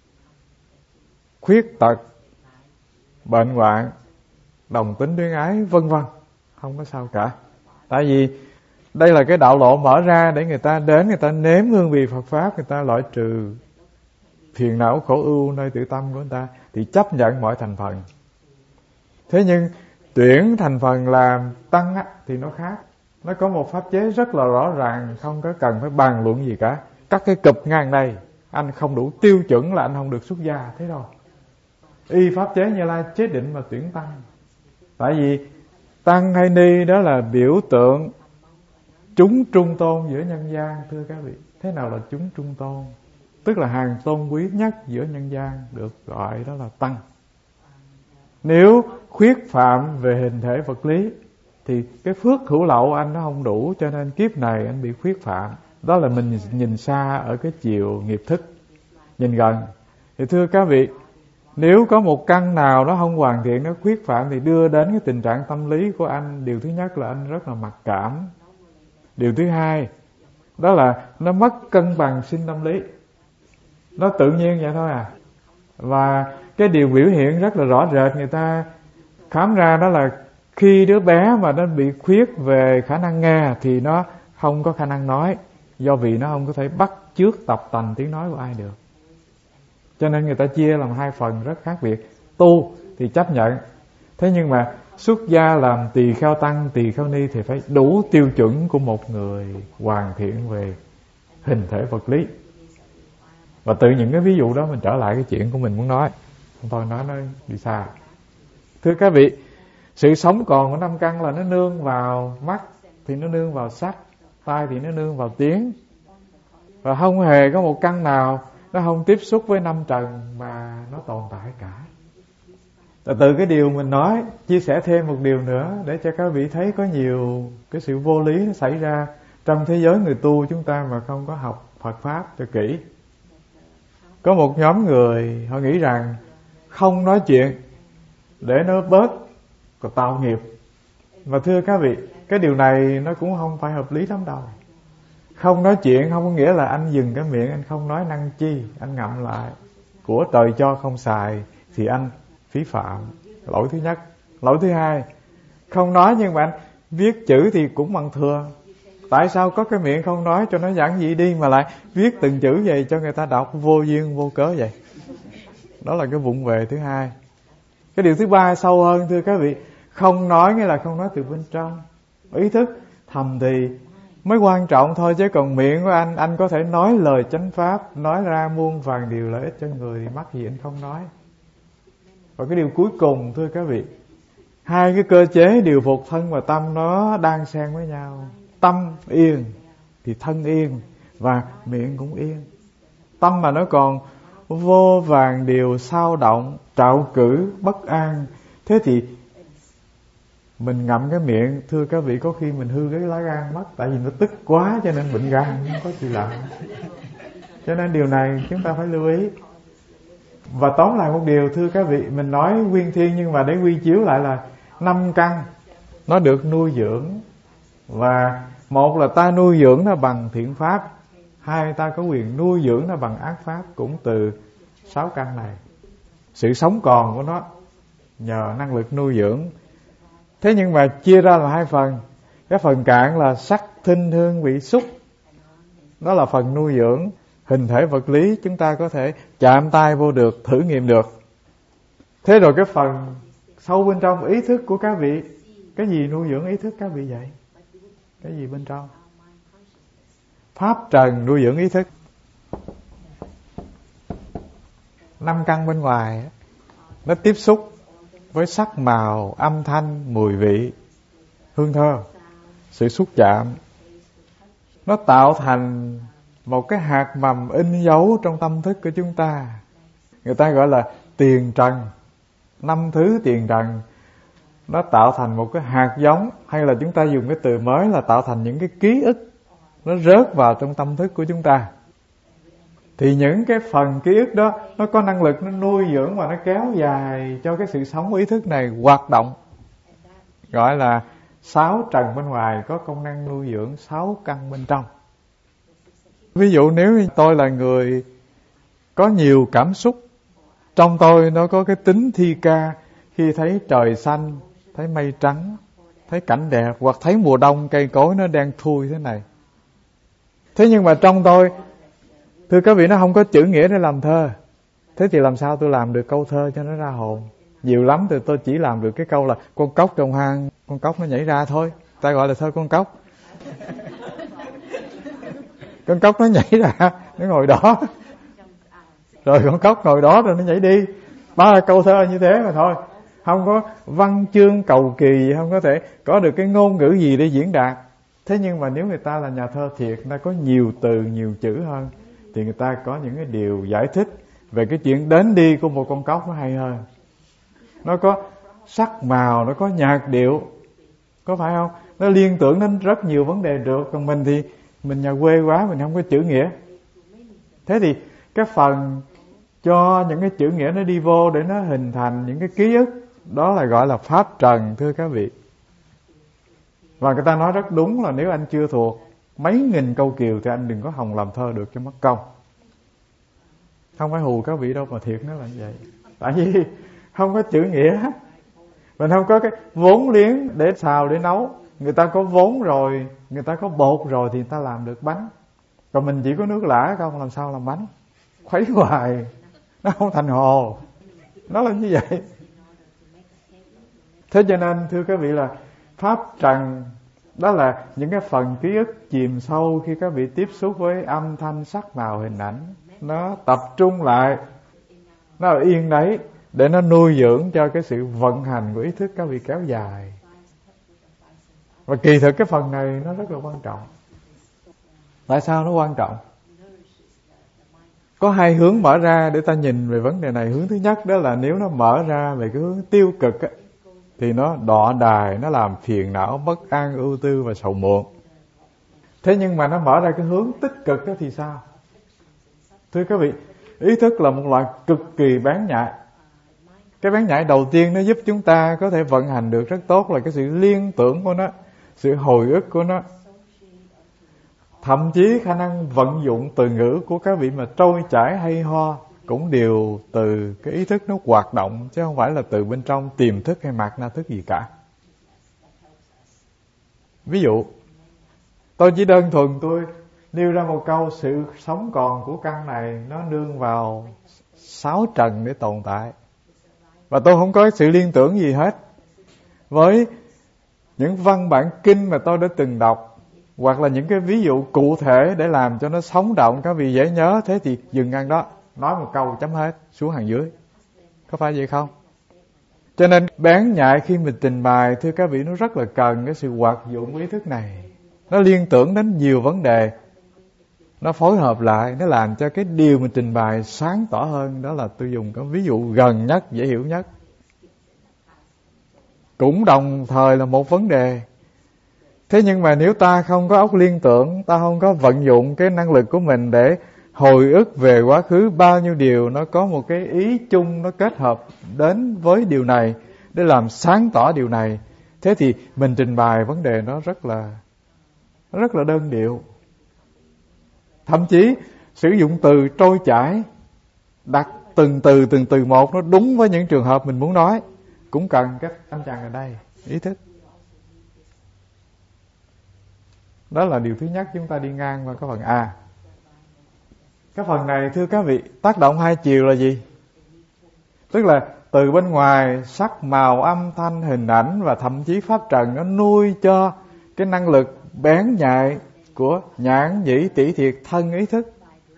Khuyết tật, bệnh hoạn, đồng tính luyến ái, vân vân, không có sao cả. Tại vì đây là cái đạo lộ mở ra để người ta đến, người ta nếm hương vị Phật Pháp, người ta loại trừ phiền não khổ ưu nơi tự tâm của người ta, thì chấp nhận mọi thành phần. Thế nhưng tuyển thành phần làm tăng á, thì nó khác. Nó có một pháp chế rất là rõ ràng, không có cần phải bàn luận gì cả. Các cái cụp ngang đây, anh không đủ tiêu chuẩn là anh không được xuất gia, thế đâu. Y pháp chế Như Lai chế định mà tuyển tăng. Tại vì tăng hay ni đó là biểu tượng chúng trung tôn giữa nhân gian, thưa các vị. Thế nào là chúng trung tôn? Tức là hàng tôn quý nhất giữa nhân gian, được gọi đó là tăng. Nếu khuyết phạm về hình thể vật lý thì cái phước hữu lậu anh nó không đủ, cho nên kiếp này anh bị khuyết phạm. Đó là mình nhìn xa ở cái chiều nghiệp thức. Nhìn gần thì thưa các vị, nếu có một căn nào nó không hoàn thiện, nó khuyết phạm thì đưa đến cái tình trạng tâm lý của anh. Điều thứ nhất là anh rất là mặc cảm. Điều thứ hai đó là nó mất cân bằng sinh tâm lý. Nó tự nhiên vậy thôi à. Và cái điều biểu hiện rất là rõ rệt, người ta khám ra đó là khi đứa bé mà nó bị khuyết về khả năng nghe thì nó không có khả năng nói, do vì nó không có thể bắt chước tập tành tiếng nói của ai được. Cho nên người ta chia làm hai phần rất khác biệt. Tu thì chấp nhận, thế nhưng mà xuất gia làm tỳ kheo tăng, tỳ kheo ni thì phải đủ tiêu chuẩn của một người hoàn thiện về hình thể vật lý. Và từ những cái ví dụ đó mình trở lại cái chuyện của mình muốn nói. Tôi nói nó đi xa. Thưa các vị, sự sống còn của năm căn là nó nương vào mắt thì nó nương vào sắc, tai thì nó nương vào tiếng. Và không hề có một căn nào nó không tiếp xúc với năm trần mà nó tồn tại cả. Và từ cái điều mình nói, chia sẻ thêm một điều nữa để cho các vị thấy có nhiều cái sự vô lý nó xảy ra trong thế giới người tu chúng ta mà không có học Phật Pháp cho kỹ. Có một nhóm người họ nghĩ rằng không nói chuyện để nó bớt còn tạo nghiệp. Và thưa các vị, cái điều này nó cũng không phải hợp lý lắm đâu. Không nói chuyện không có nghĩa là anh dừng cái miệng, anh không nói năng chi, anh ngậm lại. Của trời cho không xài thì anh phí phạm. Lỗi thứ nhất. Lỗi thứ hai, không nói nhưng mà anh viết chữ thì cũng bằng thừa. Tại sao có cái miệng không nói cho nó giản dị đi mà lại viết từng chữ vậy cho người ta đọc vô duyên vô cớ vậy? Đó là cái vụng về thứ hai. Cái điều thứ ba sâu hơn thưa các vị, không nói nghĩa là không nói từ bên trong. Ý thức thầm thì mới quan trọng thôi, chứ còn miệng của anh có thể nói lời chánh pháp, nói ra muôn vàn điều lợi ích cho người, thì mắc gì anh không nói. Và cái điều cuối cùng thưa các vị, hai cái cơ chế điều phục thân và tâm nó đan xen với nhau. Tâm yên thì thân yên và miệng cũng yên. Tâm mà nó còn vô vàn điều xao động, trạo cử, bất an, thế thì mình ngậm cái miệng, thưa các vị, có khi mình hư cái lá gan mất. Tại vì nó tức quá cho nên bệnh gan không có gì làm. Cho nên điều này chúng ta phải lưu ý. Và tóm lại một điều thưa các vị, mình nói nguyên thiên nhưng mà để quy chiếu lại là năm căn nó được nuôi dưỡng. Và một là ta nuôi dưỡng nó bằng thiện pháp, hai ta có quyền nuôi dưỡng nó bằng ác pháp, cũng từ 6 căn này. Sự sống còn của nó nhờ năng lực nuôi dưỡng. Thế nhưng mà chia ra là hai phần. Cái phần cạn là sắc thinh hương vị xúc, đó là phần nuôi dưỡng hình thể vật lý, chúng ta có thể chạm tay vô được, thử nghiệm được. Thế rồi cái phần sâu bên trong ý thức của các vị. Cái gì nuôi dưỡng ý thức các vị vậy? Cái gì bên trong? Pháp trần nuôi dưỡng ý thức. 5 căn bên ngoài nó tiếp xúc với sắc màu, âm thanh, mùi vị, hương thơm, sự xúc chạm. Nó tạo thành một cái hạt mầm in dấu trong tâm thức của chúng ta. Người ta gọi là tiền trần. 5 thứ tiền trần nó tạo thành một cái hạt giống, hay là chúng ta dùng cái từ mới là tạo thành những cái ký ức. Nó rớt vào trong tâm thức của chúng ta. Thì những cái phần ký ức đó nó có năng lực, nó nuôi dưỡng và nó kéo dài cho cái sự sống ý thức này hoạt động. Gọi là 6 trần bên ngoài có công năng nuôi dưỡng 6 căn bên trong. Ví dụ nếu tôi là người có nhiều cảm xúc, trong tôi nó có cái tính thi ca. Khi thấy trời xanh, thấy mây trắng, thấy cảnh đẹp, hoặc thấy mùa đông cây cối nó đang thui thế này. Thế nhưng mà trong tôi, thưa các vị, nó không có chữ nghĩa để làm thơ. Thế thì làm sao tôi làm được câu thơ cho nó ra hồn? Nhiều lắm thì tôi chỉ làm được cái câu là con cóc trong hang, con cóc nó nhảy ra thôi. Ta gọi là thơ con cóc. Con cóc nó nhảy ra, nó ngồi đó. Rồi con cóc ngồi đó rồi nó nhảy đi. 3 câu thơ như thế mà thôi. Không có văn chương cầu kỳ, không có thể có được cái ngôn ngữ gì để diễn đạt. Thế nhưng mà nếu người ta là nhà thơ thiệt, người ta có nhiều từ, nhiều chữ hơn, thì người ta có những cái điều giải thích về cái chuyện đến đi của một con cóc nó hay hơn. Nó có sắc màu, nó có nhạc điệu, có phải không? Nó liên tưởng đến rất nhiều vấn đề được. Còn mình thì mình nhà quê quá, mình không có chữ nghĩa. Thế thì cái phần cho những cái chữ nghĩa nó đi vô để nó hình thành những cái ký ức, đó là gọi là pháp trần, thưa các vị. Và người ta nói rất đúng là nếu anh chưa thuộc mấy nghìn câu kiều thì anh đừng có hòng làm thơ được cho mất công. Không phải hù các vị đâu, mà thiệt nó là như vậy. Tại vì không có chữ nghĩa, mình không có cái vốn liếng để xào để nấu. Người ta có vốn rồi, người ta có bột rồi thì người ta làm được bánh. Còn mình chỉ có nước lã không, làm sao làm bánh? Khuấy hoài nó không thành hồ. Nó là như vậy. Thế cho nên thưa các vị là pháp trần đó là những cái phần ký ức chìm sâu khi các vị tiếp xúc với âm thanh, sắc màu, hình ảnh. Nó tập trung lại, nó ở yên đấy để nó nuôi dưỡng cho cái sự vận hành của ý thức các vị kéo dài. Và kỳ thực cái phần này nó rất là quan trọng. Tại sao nó quan trọng? Có 2 hướng mở ra để ta nhìn về vấn đề này. Hướng thứ nhất đó là nếu nó mở ra về cái hướng tiêu cực á, thì nó đọa đài, nó làm phiền não, bất an, ưu tư và sầu muộn. Thế nhưng mà nó mở ra cái hướng tích cực đó thì sao? Thưa các vị, ý thức là một loại cực kỳ bén nhạy. Cái bén nhạy đầu tiên nó giúp chúng ta có thể vận hành được rất tốt là cái sự liên tưởng của nó, sự hồi ức của nó. Thậm chí khả năng vận dụng từ ngữ của các vị mà trôi chảy hay ho cũng đều từ cái ý thức nó hoạt động, chứ không phải là từ bên trong tiềm thức hay mạt na thức gì cả. Ví dụ, tôi chỉ đơn thuần tôi nêu ra một câu: sự sống còn của căn này nó nương vào 6 trần để tồn tại. Và tôi không có sự liên tưởng gì hết với những văn bản kinh mà tôi đã từng đọc, hoặc là những cái ví dụ cụ thể để làm cho nó sống động, các vị dễ nhớ. Thế thì dừng ngang đó, nói một câu chấm hết, xuống hàng dưới. Có phải vậy không? Cho nên bén nhạy khi mình trình bày, thưa các vị, nó rất là cần cái sự hoạt dụng của ý thức này. Nó liên tưởng đến nhiều vấn đề, nó phối hợp lại, nó làm cho cái điều mình trình bày sáng tỏ hơn. Đó là tôi dùng cái ví dụ gần nhất, dễ hiểu nhất. Cũng đồng thời là một vấn đề. Thế nhưng mà nếu ta không có óc liên tưởng, ta không có vận dụng cái năng lực của mình để hồi ức về quá khứ bao nhiêu điều, nó có một cái ý chung, nó kết hợp đến với điều này để làm sáng tỏ điều này, thế thì mình trình bày vấn đề nó rất là đơn điệu. Thậm chí sử dụng từ trôi chảy, đặt từng từ một nó đúng với những trường hợp mình muốn nói, cũng cần các anh chàng ở đây ý thức. Đó là điều thứ nhất, chúng ta đi ngang qua cái phần A. Cái phần này thưa các vị, tác động hai chiều là gì? Tức là từ bên ngoài sắc màu âm thanh hình ảnh và thậm chí pháp trần nó nuôi cho cái năng lực bén nhạy của nhãn nhĩ tỷ thiệt thân ý thức.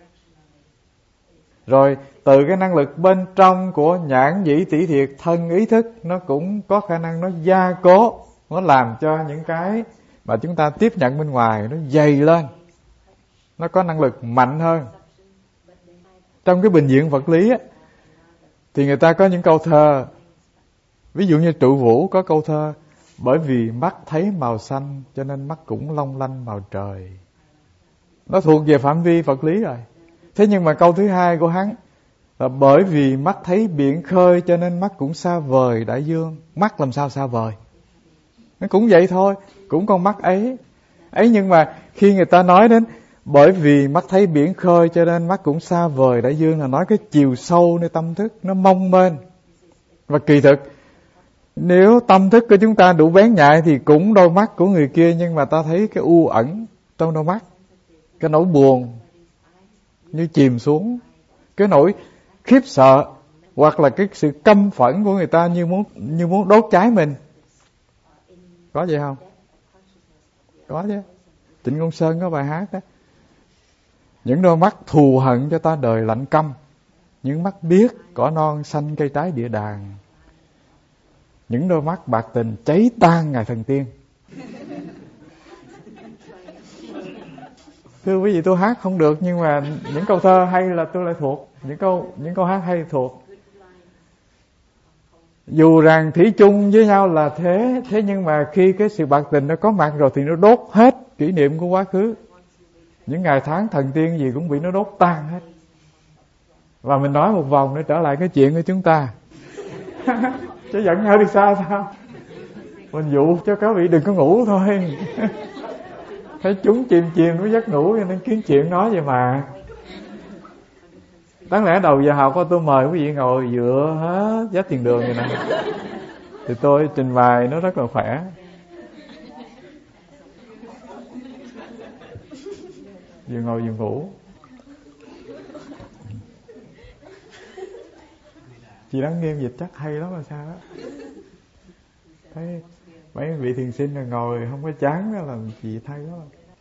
Rồi từ cái năng lực bên trong của nhãn nhĩ tỷ thiệt thân ý thức, nó cũng có khả năng nó gia cố, nó làm cho những cái mà chúng ta tiếp nhận bên ngoài nó dày lên, nó có năng lực mạnh hơn. Trong cái bình diện vật lý á, thì người ta có những câu thơ, ví dụ như Trụ Vũ có câu thơ: bởi vì mắt thấy màu xanh cho nên mắt cũng long lanh màu trời. Nó thuộc về phạm vi vật lý rồi. Thế nhưng mà câu thứ hai của hắn là bởi vì mắt thấy biển khơi cho nên mắt cũng xa vời đại dương. Mắt làm sao xa vời? Nó cũng vậy thôi, cũng con mắt ấy. Nhưng mà khi người ta nói đến bởi vì mắt thấy biển khơi cho nên mắt cũng xa vời đại dương, là nói cái chiều sâu nơi tâm thức nó mong mênh. Và kỳ thực nếu tâm thức của chúng ta đủ bén nhạy thì cũng đôi mắt của người kia, nhưng mà ta thấy cái u ẩn trong đôi mắt, cái nỗi buồn như chìm xuống, cái nỗi khiếp sợ, hoặc là cái sự căm phẫn của người ta như muốn đốt cháy mình. Có vậy không? Có chứ. Trịnh Công Sơn có bài hát đó: những đôi mắt thù hận cho ta đời lạnh căm, những mắt biếc cỏ non xanh cây trái địa đàng, những đôi mắt bạc tình cháy tan ngài thần tiên. Thưa quý vị, tôi hát không được, nhưng mà những câu thơ hay là tôi lại thuộc, những câu hát hay thuộc. Dù rằng thủy chung với nhau là thế nhưng mà khi cái sự bạc tình nó có mặt rồi thì nó đốt hết kỷ niệm của quá khứ. Những ngày tháng thần tiên gì cũng bị nó đốt tan hết. Và mình nói một vòng để trở lại cái chuyện của chúng ta. Chứ dẫn nhau đi xa sao? Mình dụ cho các vị đừng có ngủ thôi. Thấy chúng chìm với giấc ngủ cho nên kiếm chuyện nói vậy mà. Đáng lẽ đầu giờ học tôi mời quý vị ngồi dựa hết giá tiền đường vậy nè, thì tôi trình bày nó rất là khỏe. Vừa ngồi vừa ngủ. Chị Đăng Nghiêm dịch chắc hay lắm là sao đó. Thấy mấy vị thiền sinh là ngồi không có chán đó, làm chị thay lắm.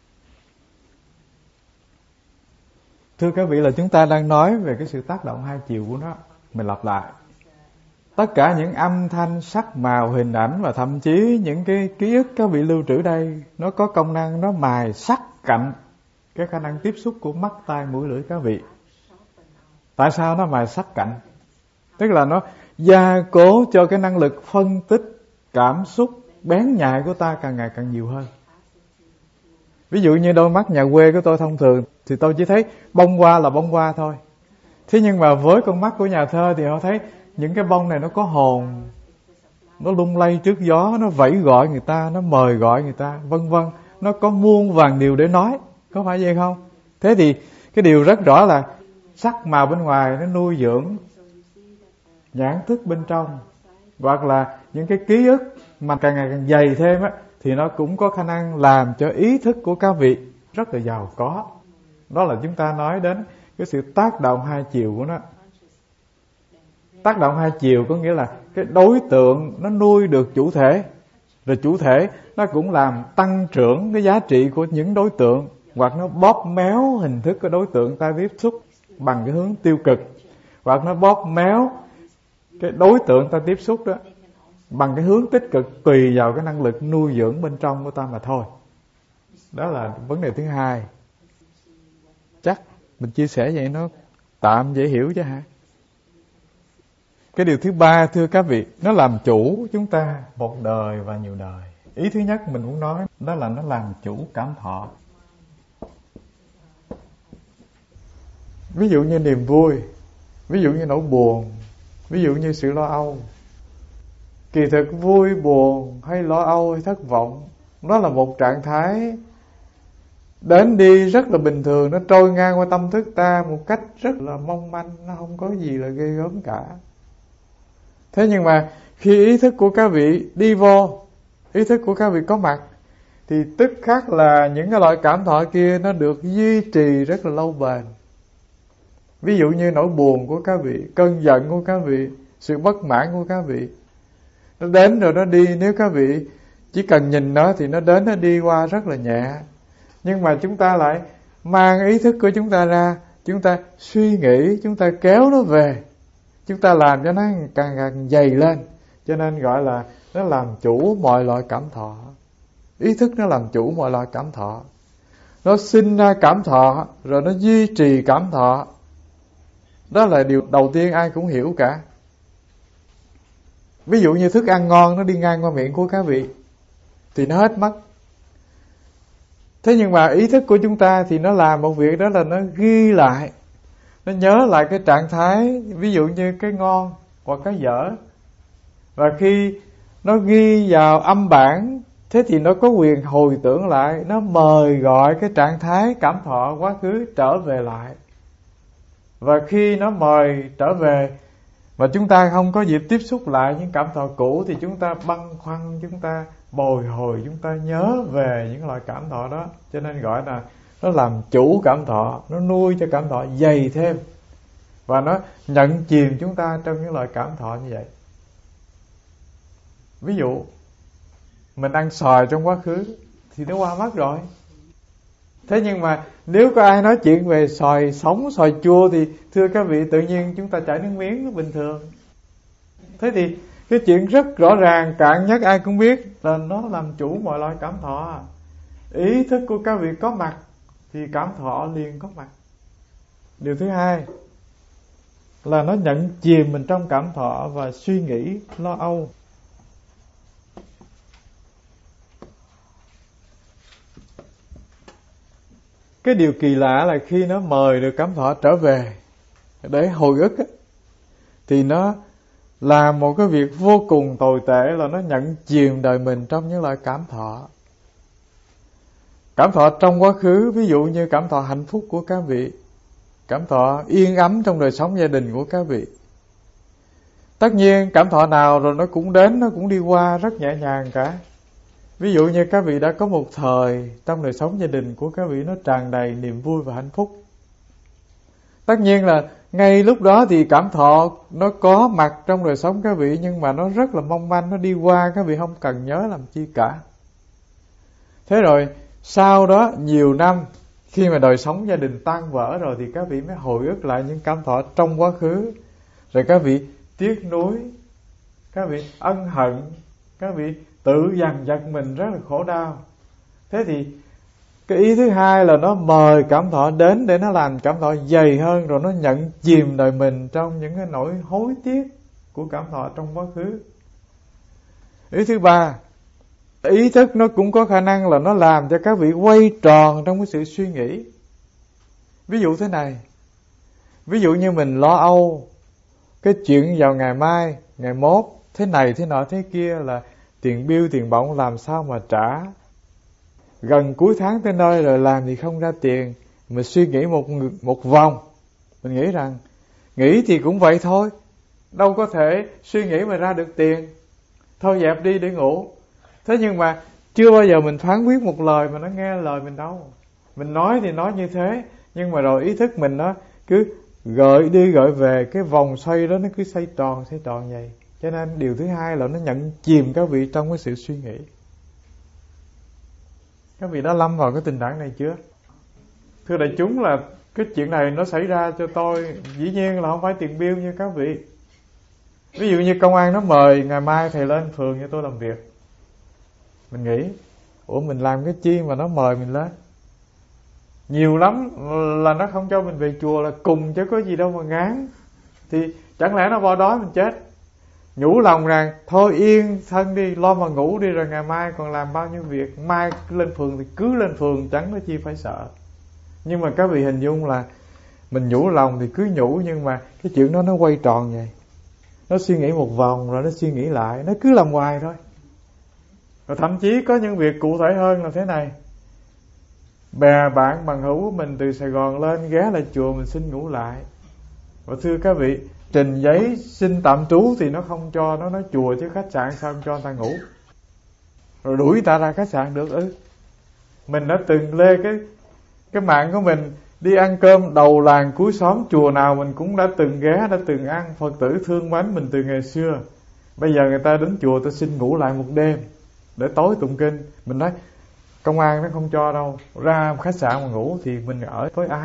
Thưa các vị, là chúng ta đang nói về cái sự tác động hai chiều của nó. Mình lặp lại: tất cả những âm thanh, sắc màu, hình ảnh và thậm chí những cái ký ức các vị lưu trữ đây, nó có công năng nó mài sắc cạnh cái khả năng tiếp xúc của mắt, tai, mũi, lưỡi các vị. Tại sao nó mài sắc cạnh? Tức là nó gia cố cho cái năng lực phân tích cảm xúc bén nhạy của ta càng ngày càng nhiều hơn. Ví dụ như đôi mắt nhà quê của tôi thông thường thì tôi chỉ thấy bông hoa là bông hoa thôi. Thế nhưng mà với con mắt của nhà thơ thì họ thấy những cái bông này nó có hồn, nó lung lay trước gió, nó vẫy gọi người ta, nó mời gọi người ta, vân vân. Nó có muôn vàn điều để nói, có phải vậy không? Thế thì cái điều rất rõ là sắc màu bên ngoài nó nuôi dưỡng nhãn thức bên trong, hoặc là những cái ký ức mà càng ngày càng dày thêm á, thì nó cũng có khả năng làm cho ý thức của các vị rất là giàu có. Đó là chúng ta nói đến cái sự tác động hai chiều của nó. Tác động hai chiều có nghĩa là cái đối tượng nó nuôi được chủ thể, rồi chủ thể nó cũng làm tăng trưởng cái giá trị của những đối tượng, hoặc nó bóp méo hình thức của đối tượng ta tiếp xúc bằng cái hướng tiêu cực, hoặc nó bóp méo cái đối tượng ta tiếp xúc đó bằng cái hướng tích cực, tùy vào cái năng lực nuôi dưỡng bên trong của ta mà thôi. Đó là vấn đề thứ hai. Chắc mình chia sẻ vậy nó tạm dễ hiểu chứ hả? Cái điều thứ ba, thưa các vị, nó làm chủ chúng ta một đời và nhiều đời. Ý thứ nhất mình muốn nói đó là nó làm chủ cảm thọ. Ví dụ như niềm vui, ví dụ như nỗi buồn, ví dụ như sự lo âu. Kỳ thực vui, buồn hay lo âu hay thất vọng, nó là một trạng thái đến đi rất là bình thường, nó trôi ngang qua tâm thức ta một cách rất là mong manh, nó không có gì là ghê gớm cả. Thế nhưng mà khi ý thức của các vị đi vô, ý thức của các vị có mặt, thì tức khắc là những cái loại cảm thọ kia nó được duy trì rất là lâu bền. Ví dụ như nỗi buồn của các vị, cơn giận của các vị, sự bất mãn của các vị. Nó đến rồi nó đi, nếu các vị chỉ cần nhìn nó thì nó đến nó đi qua rất là nhẹ. Nhưng mà chúng ta lại mang ý thức của chúng ta ra, chúng ta suy nghĩ, chúng ta kéo nó về, chúng ta làm cho nó càng càng dày lên. Cho nên gọi là nó làm chủ mọi loại cảm thọ. Ý thức nó làm chủ mọi loại cảm thọ. Nó sinh ra cảm thọ, rồi nó duy trì cảm thọ. Đó là điều đầu tiên ai cũng hiểu cả. Ví dụ như thức ăn ngon nó đi ngang qua miệng của các vị thì nó hết mất. Thế nhưng mà ý thức của chúng ta thì nó làm một việc, đó là nó ghi lại, nó nhớ lại cái trạng thái, ví dụ như cái ngon hoặc cái dở. Và khi nó ghi vào âm bản, thế thì nó có quyền hồi tưởng lại, nó mời gọi cái trạng thái cảm thọ quá khứ trở về lại. Và khi nó mời trở về mà chúng ta không có dịp tiếp xúc lại những cảm thọ cũ, thì chúng ta băn khoăn, chúng ta bồi hồi, chúng ta nhớ về những loại cảm thọ đó. Cho nên gọi là nó làm chủ cảm thọ, nó nuôi cho cảm thọ dày thêm, và nó nhận chìm chúng ta trong những loại cảm thọ như vậy. Ví dụ mình ăn xoài trong quá khứ thì nó qua mất rồi. Thế nhưng mà nếu có ai nói chuyện về xoài sống, xoài chua thì thưa các vị, tự nhiên chúng ta chảy nước miếng nó bình thường. Thế thì cái chuyện rất rõ ràng, cạn nhất ai cũng biết là nó làm chủ mọi loại cảm thọ. Ý thức của các vị có mặt thì cảm thọ liền có mặt. Điều thứ hai là nó nhận chìm mình trong cảm thọ và suy nghĩ lo âu. Cái điều kỳ lạ là khi nó mời được cảm thọ trở về để hồi ức ấy, thì nó làm một cái việc vô cùng tồi tệ, là nó nhận chìm đời mình trong những loại cảm thọ. Cảm thọ trong quá khứ, ví dụ như cảm thọ hạnh phúc của các vị, cảm thọ yên ấm trong đời sống gia đình của các vị. Tất nhiên cảm thọ nào rồi nó cũng đến, nó cũng đi qua rất nhẹ nhàng cả. Ví dụ như các vị đã có một thời trong đời sống gia đình của các vị nó tràn đầy niềm vui và hạnh phúc. Tất nhiên là ngay lúc đó thì cảm thọ nó có mặt trong đời sống các vị, nhưng mà nó rất là mong manh, nó đi qua, các vị không cần nhớ làm chi cả. Thế rồi sau đó nhiều năm, khi mà đời sống gia đình tan vỡ rồi, thì các vị mới hồi ức lại những cảm thọ trong quá khứ. Rồi các vị tiếc nuối, các vị ân hận, các vị tự dằn vặt mình rất là khổ đau. Thế thì cái ý thứ hai là nó mời cảm thọ đến để nó làm cảm thọ dày hơn, rồi nó nhận chìm đời mình trong những cái nỗi hối tiếc của cảm thọ trong quá khứ. Ý thứ ba, ý thức nó cũng có khả năng là nó làm cho các vị quay tròn trong cái sự suy nghĩ. Ví dụ thế này, ví dụ như mình lo âu cái chuyện vào ngày mai, ngày mốt, thế này thế nọ thế kia, là tiền bill tiền bổng làm sao mà trả, gần cuối tháng tới nơi rồi làm thì không ra tiền. Mình suy nghĩ một vòng, mình nghĩ rằng nghĩ thì cũng vậy thôi, đâu có thể suy nghĩ mà ra được tiền, thôi dẹp đi để ngủ. Thế nhưng mà chưa bao giờ mình phán quyết một lời mà nó nghe lời mình đâu. Mình nói thì nói như thế, nhưng mà rồi ý thức mình nó cứ gợi đi gợi về, cái vòng xoay đó nó cứ xoay tròn vậy. Cho nên điều thứ hai là nó nhận chìm các vị trong cái sự suy nghĩ. Các vị đã lâm vào cái tình trạng này chưa? Thưa đại chúng, là cái chuyện này nó xảy ra cho tôi, dĩ nhiên là không phải tiền bill như các vị. Ví dụ như công an nó mời ngày mai thầy lên phường cho tôi làm việc. Mình nghĩ, mình làm cái chi mà nó mời mình lên? Nhiều lắm là nó không cho mình về chùa là cùng, chứ có gì đâu mà ngán. Thì chẳng lẽ nó bỏ đói mình chết? Nhủ lòng rằng thôi yên thân đi, lo mà ngủ đi, rồi ngày mai còn làm bao nhiêu việc, mai lên phường thì cứ lên phường, chẳng có chi phải sợ. Nhưng mà các vị hình dung là mình nhủ lòng thì cứ nhủ, nhưng mà cái chuyện đó nó quay tròn vậy. Nó suy nghĩ một vòng rồi nó suy nghĩ lại, nó cứ làm hoài thôi. Rồi thậm chí có những việc cụ thể hơn là thế này: bè bạn bằng hữu của mình từ Sài Gòn lên ghé lại chùa mình xin ngủ lại. Và thưa các vị, trình giấy xin tạm trú thì nó không cho, nó nói chùa chứ khách sạn sao không cho người ta ngủ. Rồi đuổi người ta ra khách sạn được ư? Mình đã từng lê cái mạng của mình Đi ăn cơm đầu làng cuối xóm, chùa nào mình cũng đã từng ghé, đã từng ăn. Phật tử thương mến mình từ ngày xưa. Bây giờ người ta đến chùa ta xin ngủ lại một đêm để tối tụng kinh. Mình nói công an nó không cho đâu, ra khách sạn mà ngủ thì mình ở với ai?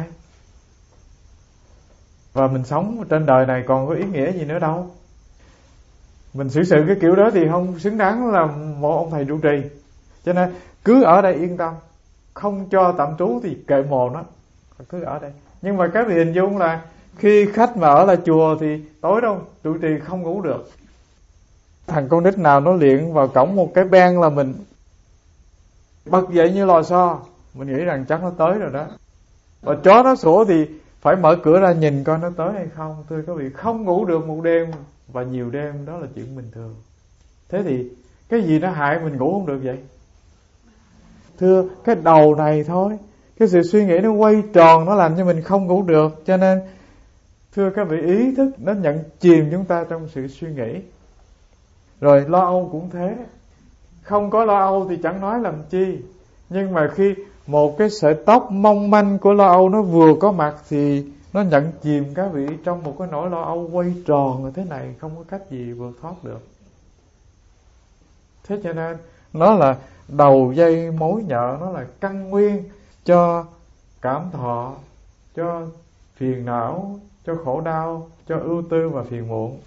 Và mình sống trên đời này còn có ý nghĩa gì nữa đâu. Mình xử sự cái kiểu đó thì không xứng đáng là một ông thầy trụ trì. Cho nên cứ ở đây yên tâm, không cho tạm trú thì kệ mồ nó, cứ ở đây. Nhưng mà các vị hình dung là khi khách mà ở lại chùa thì tối đâu trụ trì không ngủ được. Thằng con nít nào nó luyện vào cổng một cái ben là mình bật dậy như lò xo, mình nghĩ rằng chắc nó tới rồi đó. Và chó nó sủa thì phải mở cửa ra nhìn coi nó tới hay không. Thưa các vị, không ngủ được một đêm và nhiều đêm đó là chuyện bình thường. Thế thì cái gì nó hại mình ngủ không được vậy? Thưa, cái đầu này thôi, cái sự suy nghĩ nó quay tròn, nó làm cho mình không ngủ được. Cho nên thưa các vị, ý thức nó nhận chìm chúng ta trong sự suy nghĩ. Rồi lo âu cũng thế. Không có lo âu thì chẳng nói làm chi. Nhưng mà khi một cái sợi tóc mong manh của lo âu nó vừa có mặt thì nó nhận chìm các vị trong một cái nỗi lo âu quay tròn như thế này, không có cách gì vượt thoát được. Thế cho nên nó là đầu dây mối nhợ, nó là căn nguyên cho cảm thọ, cho phiền não, cho khổ đau, cho ưu tư và phiền muộn.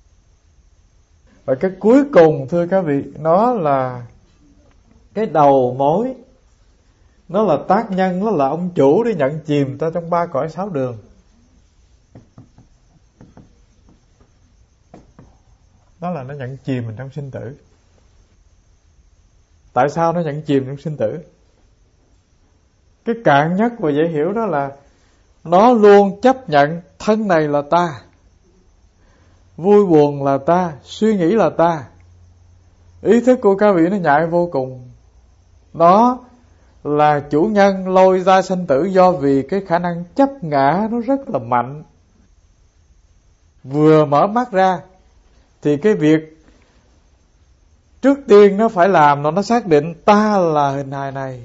Và cái cuối cùng thưa các vị, nó là cái đầu mối, nó là tác nhân, nó là ông chủ để nhận chìm ta trong ba cõi sáu đường. Đó là nó nhận chìm mình trong sinh tử. Tại sao nó nhận chìm trong sinh tử? Cái cạn nhất và dễ hiểu đó là nó luôn chấp nhận thân này là ta, vui buồn là ta, suy nghĩ là ta. Ý thức của các vị nó nhạy vô cùng. Nó là chủ nhân lôi ra sanh tử do vì cái khả năng chấp ngã nó rất là mạnh. Vừa mở mắt ra thì cái việc trước tiên nó phải làm là nó xác định ta là hình hài này.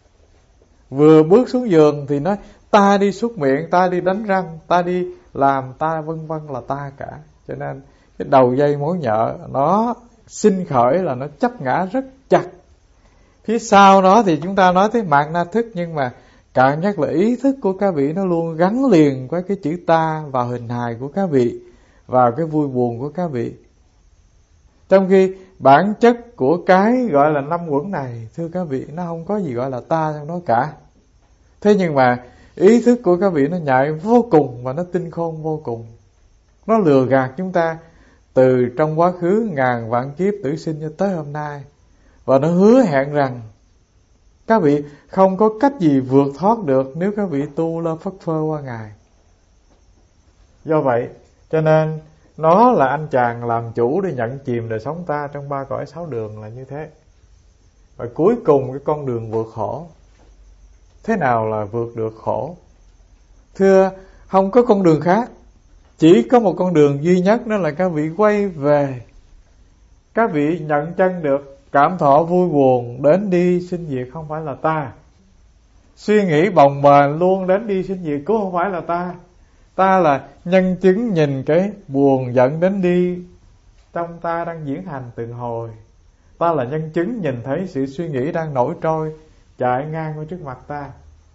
Vừa bước xuống giường thì nói ta đi súc miệng, ta đi đánh răng, ta đi làm, ta vân vân là ta cả. Cho nên cái đầu dây mối nhợ nó sinh khởi là nó chấp ngã rất chặt. Phía sau đó thì chúng ta nói tới mạt na thức, nhưng mà cạn nhất là ý thức của các vị nó luôn gắn liền với cái chữ ta vào hình hài của các vị, vào cái vui buồn của các vị. Trong khi bản chất của cái gọi là năm uẩn này, thưa các vị, nó không có gì gọi là ta trong đó cả. Thế nhưng mà ý thức của các vị nó nhạy vô cùng và nó tinh khôn vô cùng. Nó lừa gạt chúng ta từ trong quá khứ ngàn vạn kiếp tử sinh cho tới hôm nay. Và nó hứa hẹn rằng các vị không có cách gì vượt thoát được nếu các vị tu lơ phất phơ qua Ngài. Do vậy cho nên nó là anh chàng làm chủ để nhận chìm đời sống ta trong ba cõi sáu đường là như thế. Và cuối cùng cái con đường vượt khổ. Thế nào là vượt được khổ? Thưa, không có con đường khác. Chỉ có một con đường duy nhất, đó là các vị quay về. Các vị nhận chân được cảm thọ vui buồn, đến đi sinh diệt không phải là ta. Suy nghĩ bồng bềnh luôn đến đi sinh diệt cũng không phải là ta. Ta là nhân chứng nhìn cái buồn giận đến đi trong ta đang diễn hành từng hồi. Ta là nhân chứng nhìn thấy sự suy nghĩ đang nổi trôi chạy ngang qua trước mặt ta.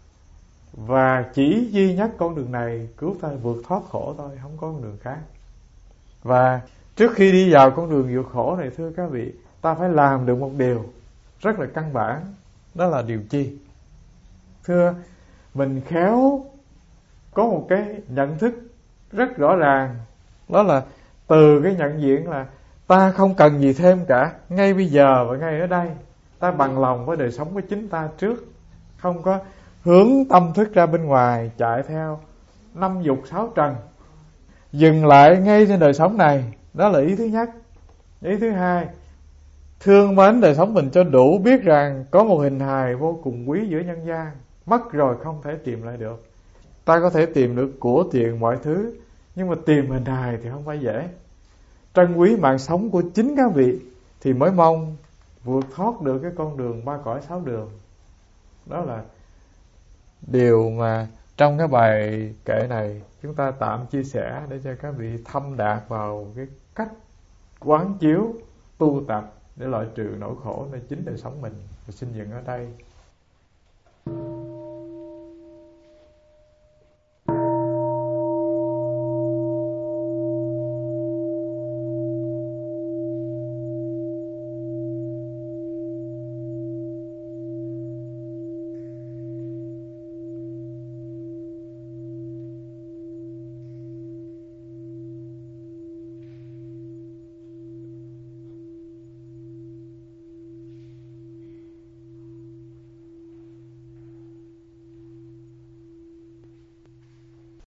Và chỉ duy nhất con đường này cứu ta vượt thoát khổ thôi, không có con đường khác. Và trước khi đi vào con đường vượt khổ này, thưa các vị, ta phải làm được một điều rất là căn bản. Đó là điều chi? Thưa, mình khéo có một cái nhận thức rất rõ ràng. Đó là từ cái nhận diện là ta không cần gì thêm cả. Ngay bây giờ và ngay ở đây, ta bằng lòng với đời sống của chính ta trước. Không có hướng tâm thức ra bên ngoài, chạy theo năm dục sáu trần. Dừng lại ngay trên đời sống này. Đó là ý thứ nhất. Ý thứ hai, thương mến đời sống mình cho đủ, biết rằng có một hình hài vô cùng quý giữa nhân gian, mất rồi không thể tìm lại được. Ta có thể tìm được của tiền mọi thứ, nhưng mà tìm hình hài thì không phải dễ. Trân quý mạng sống của chính các vị thì mới mong vượt thoát được cái con đường ba cõi sáu đường. Đó là điều mà Trong cái bài kệ này chúng ta tạm chia sẻ để cho các vị thâm đạt vào cái cách quán chiếu tu tập để loại trừ nỗi khổ nơi chính đời sống mình. Và xin dừng ở đây.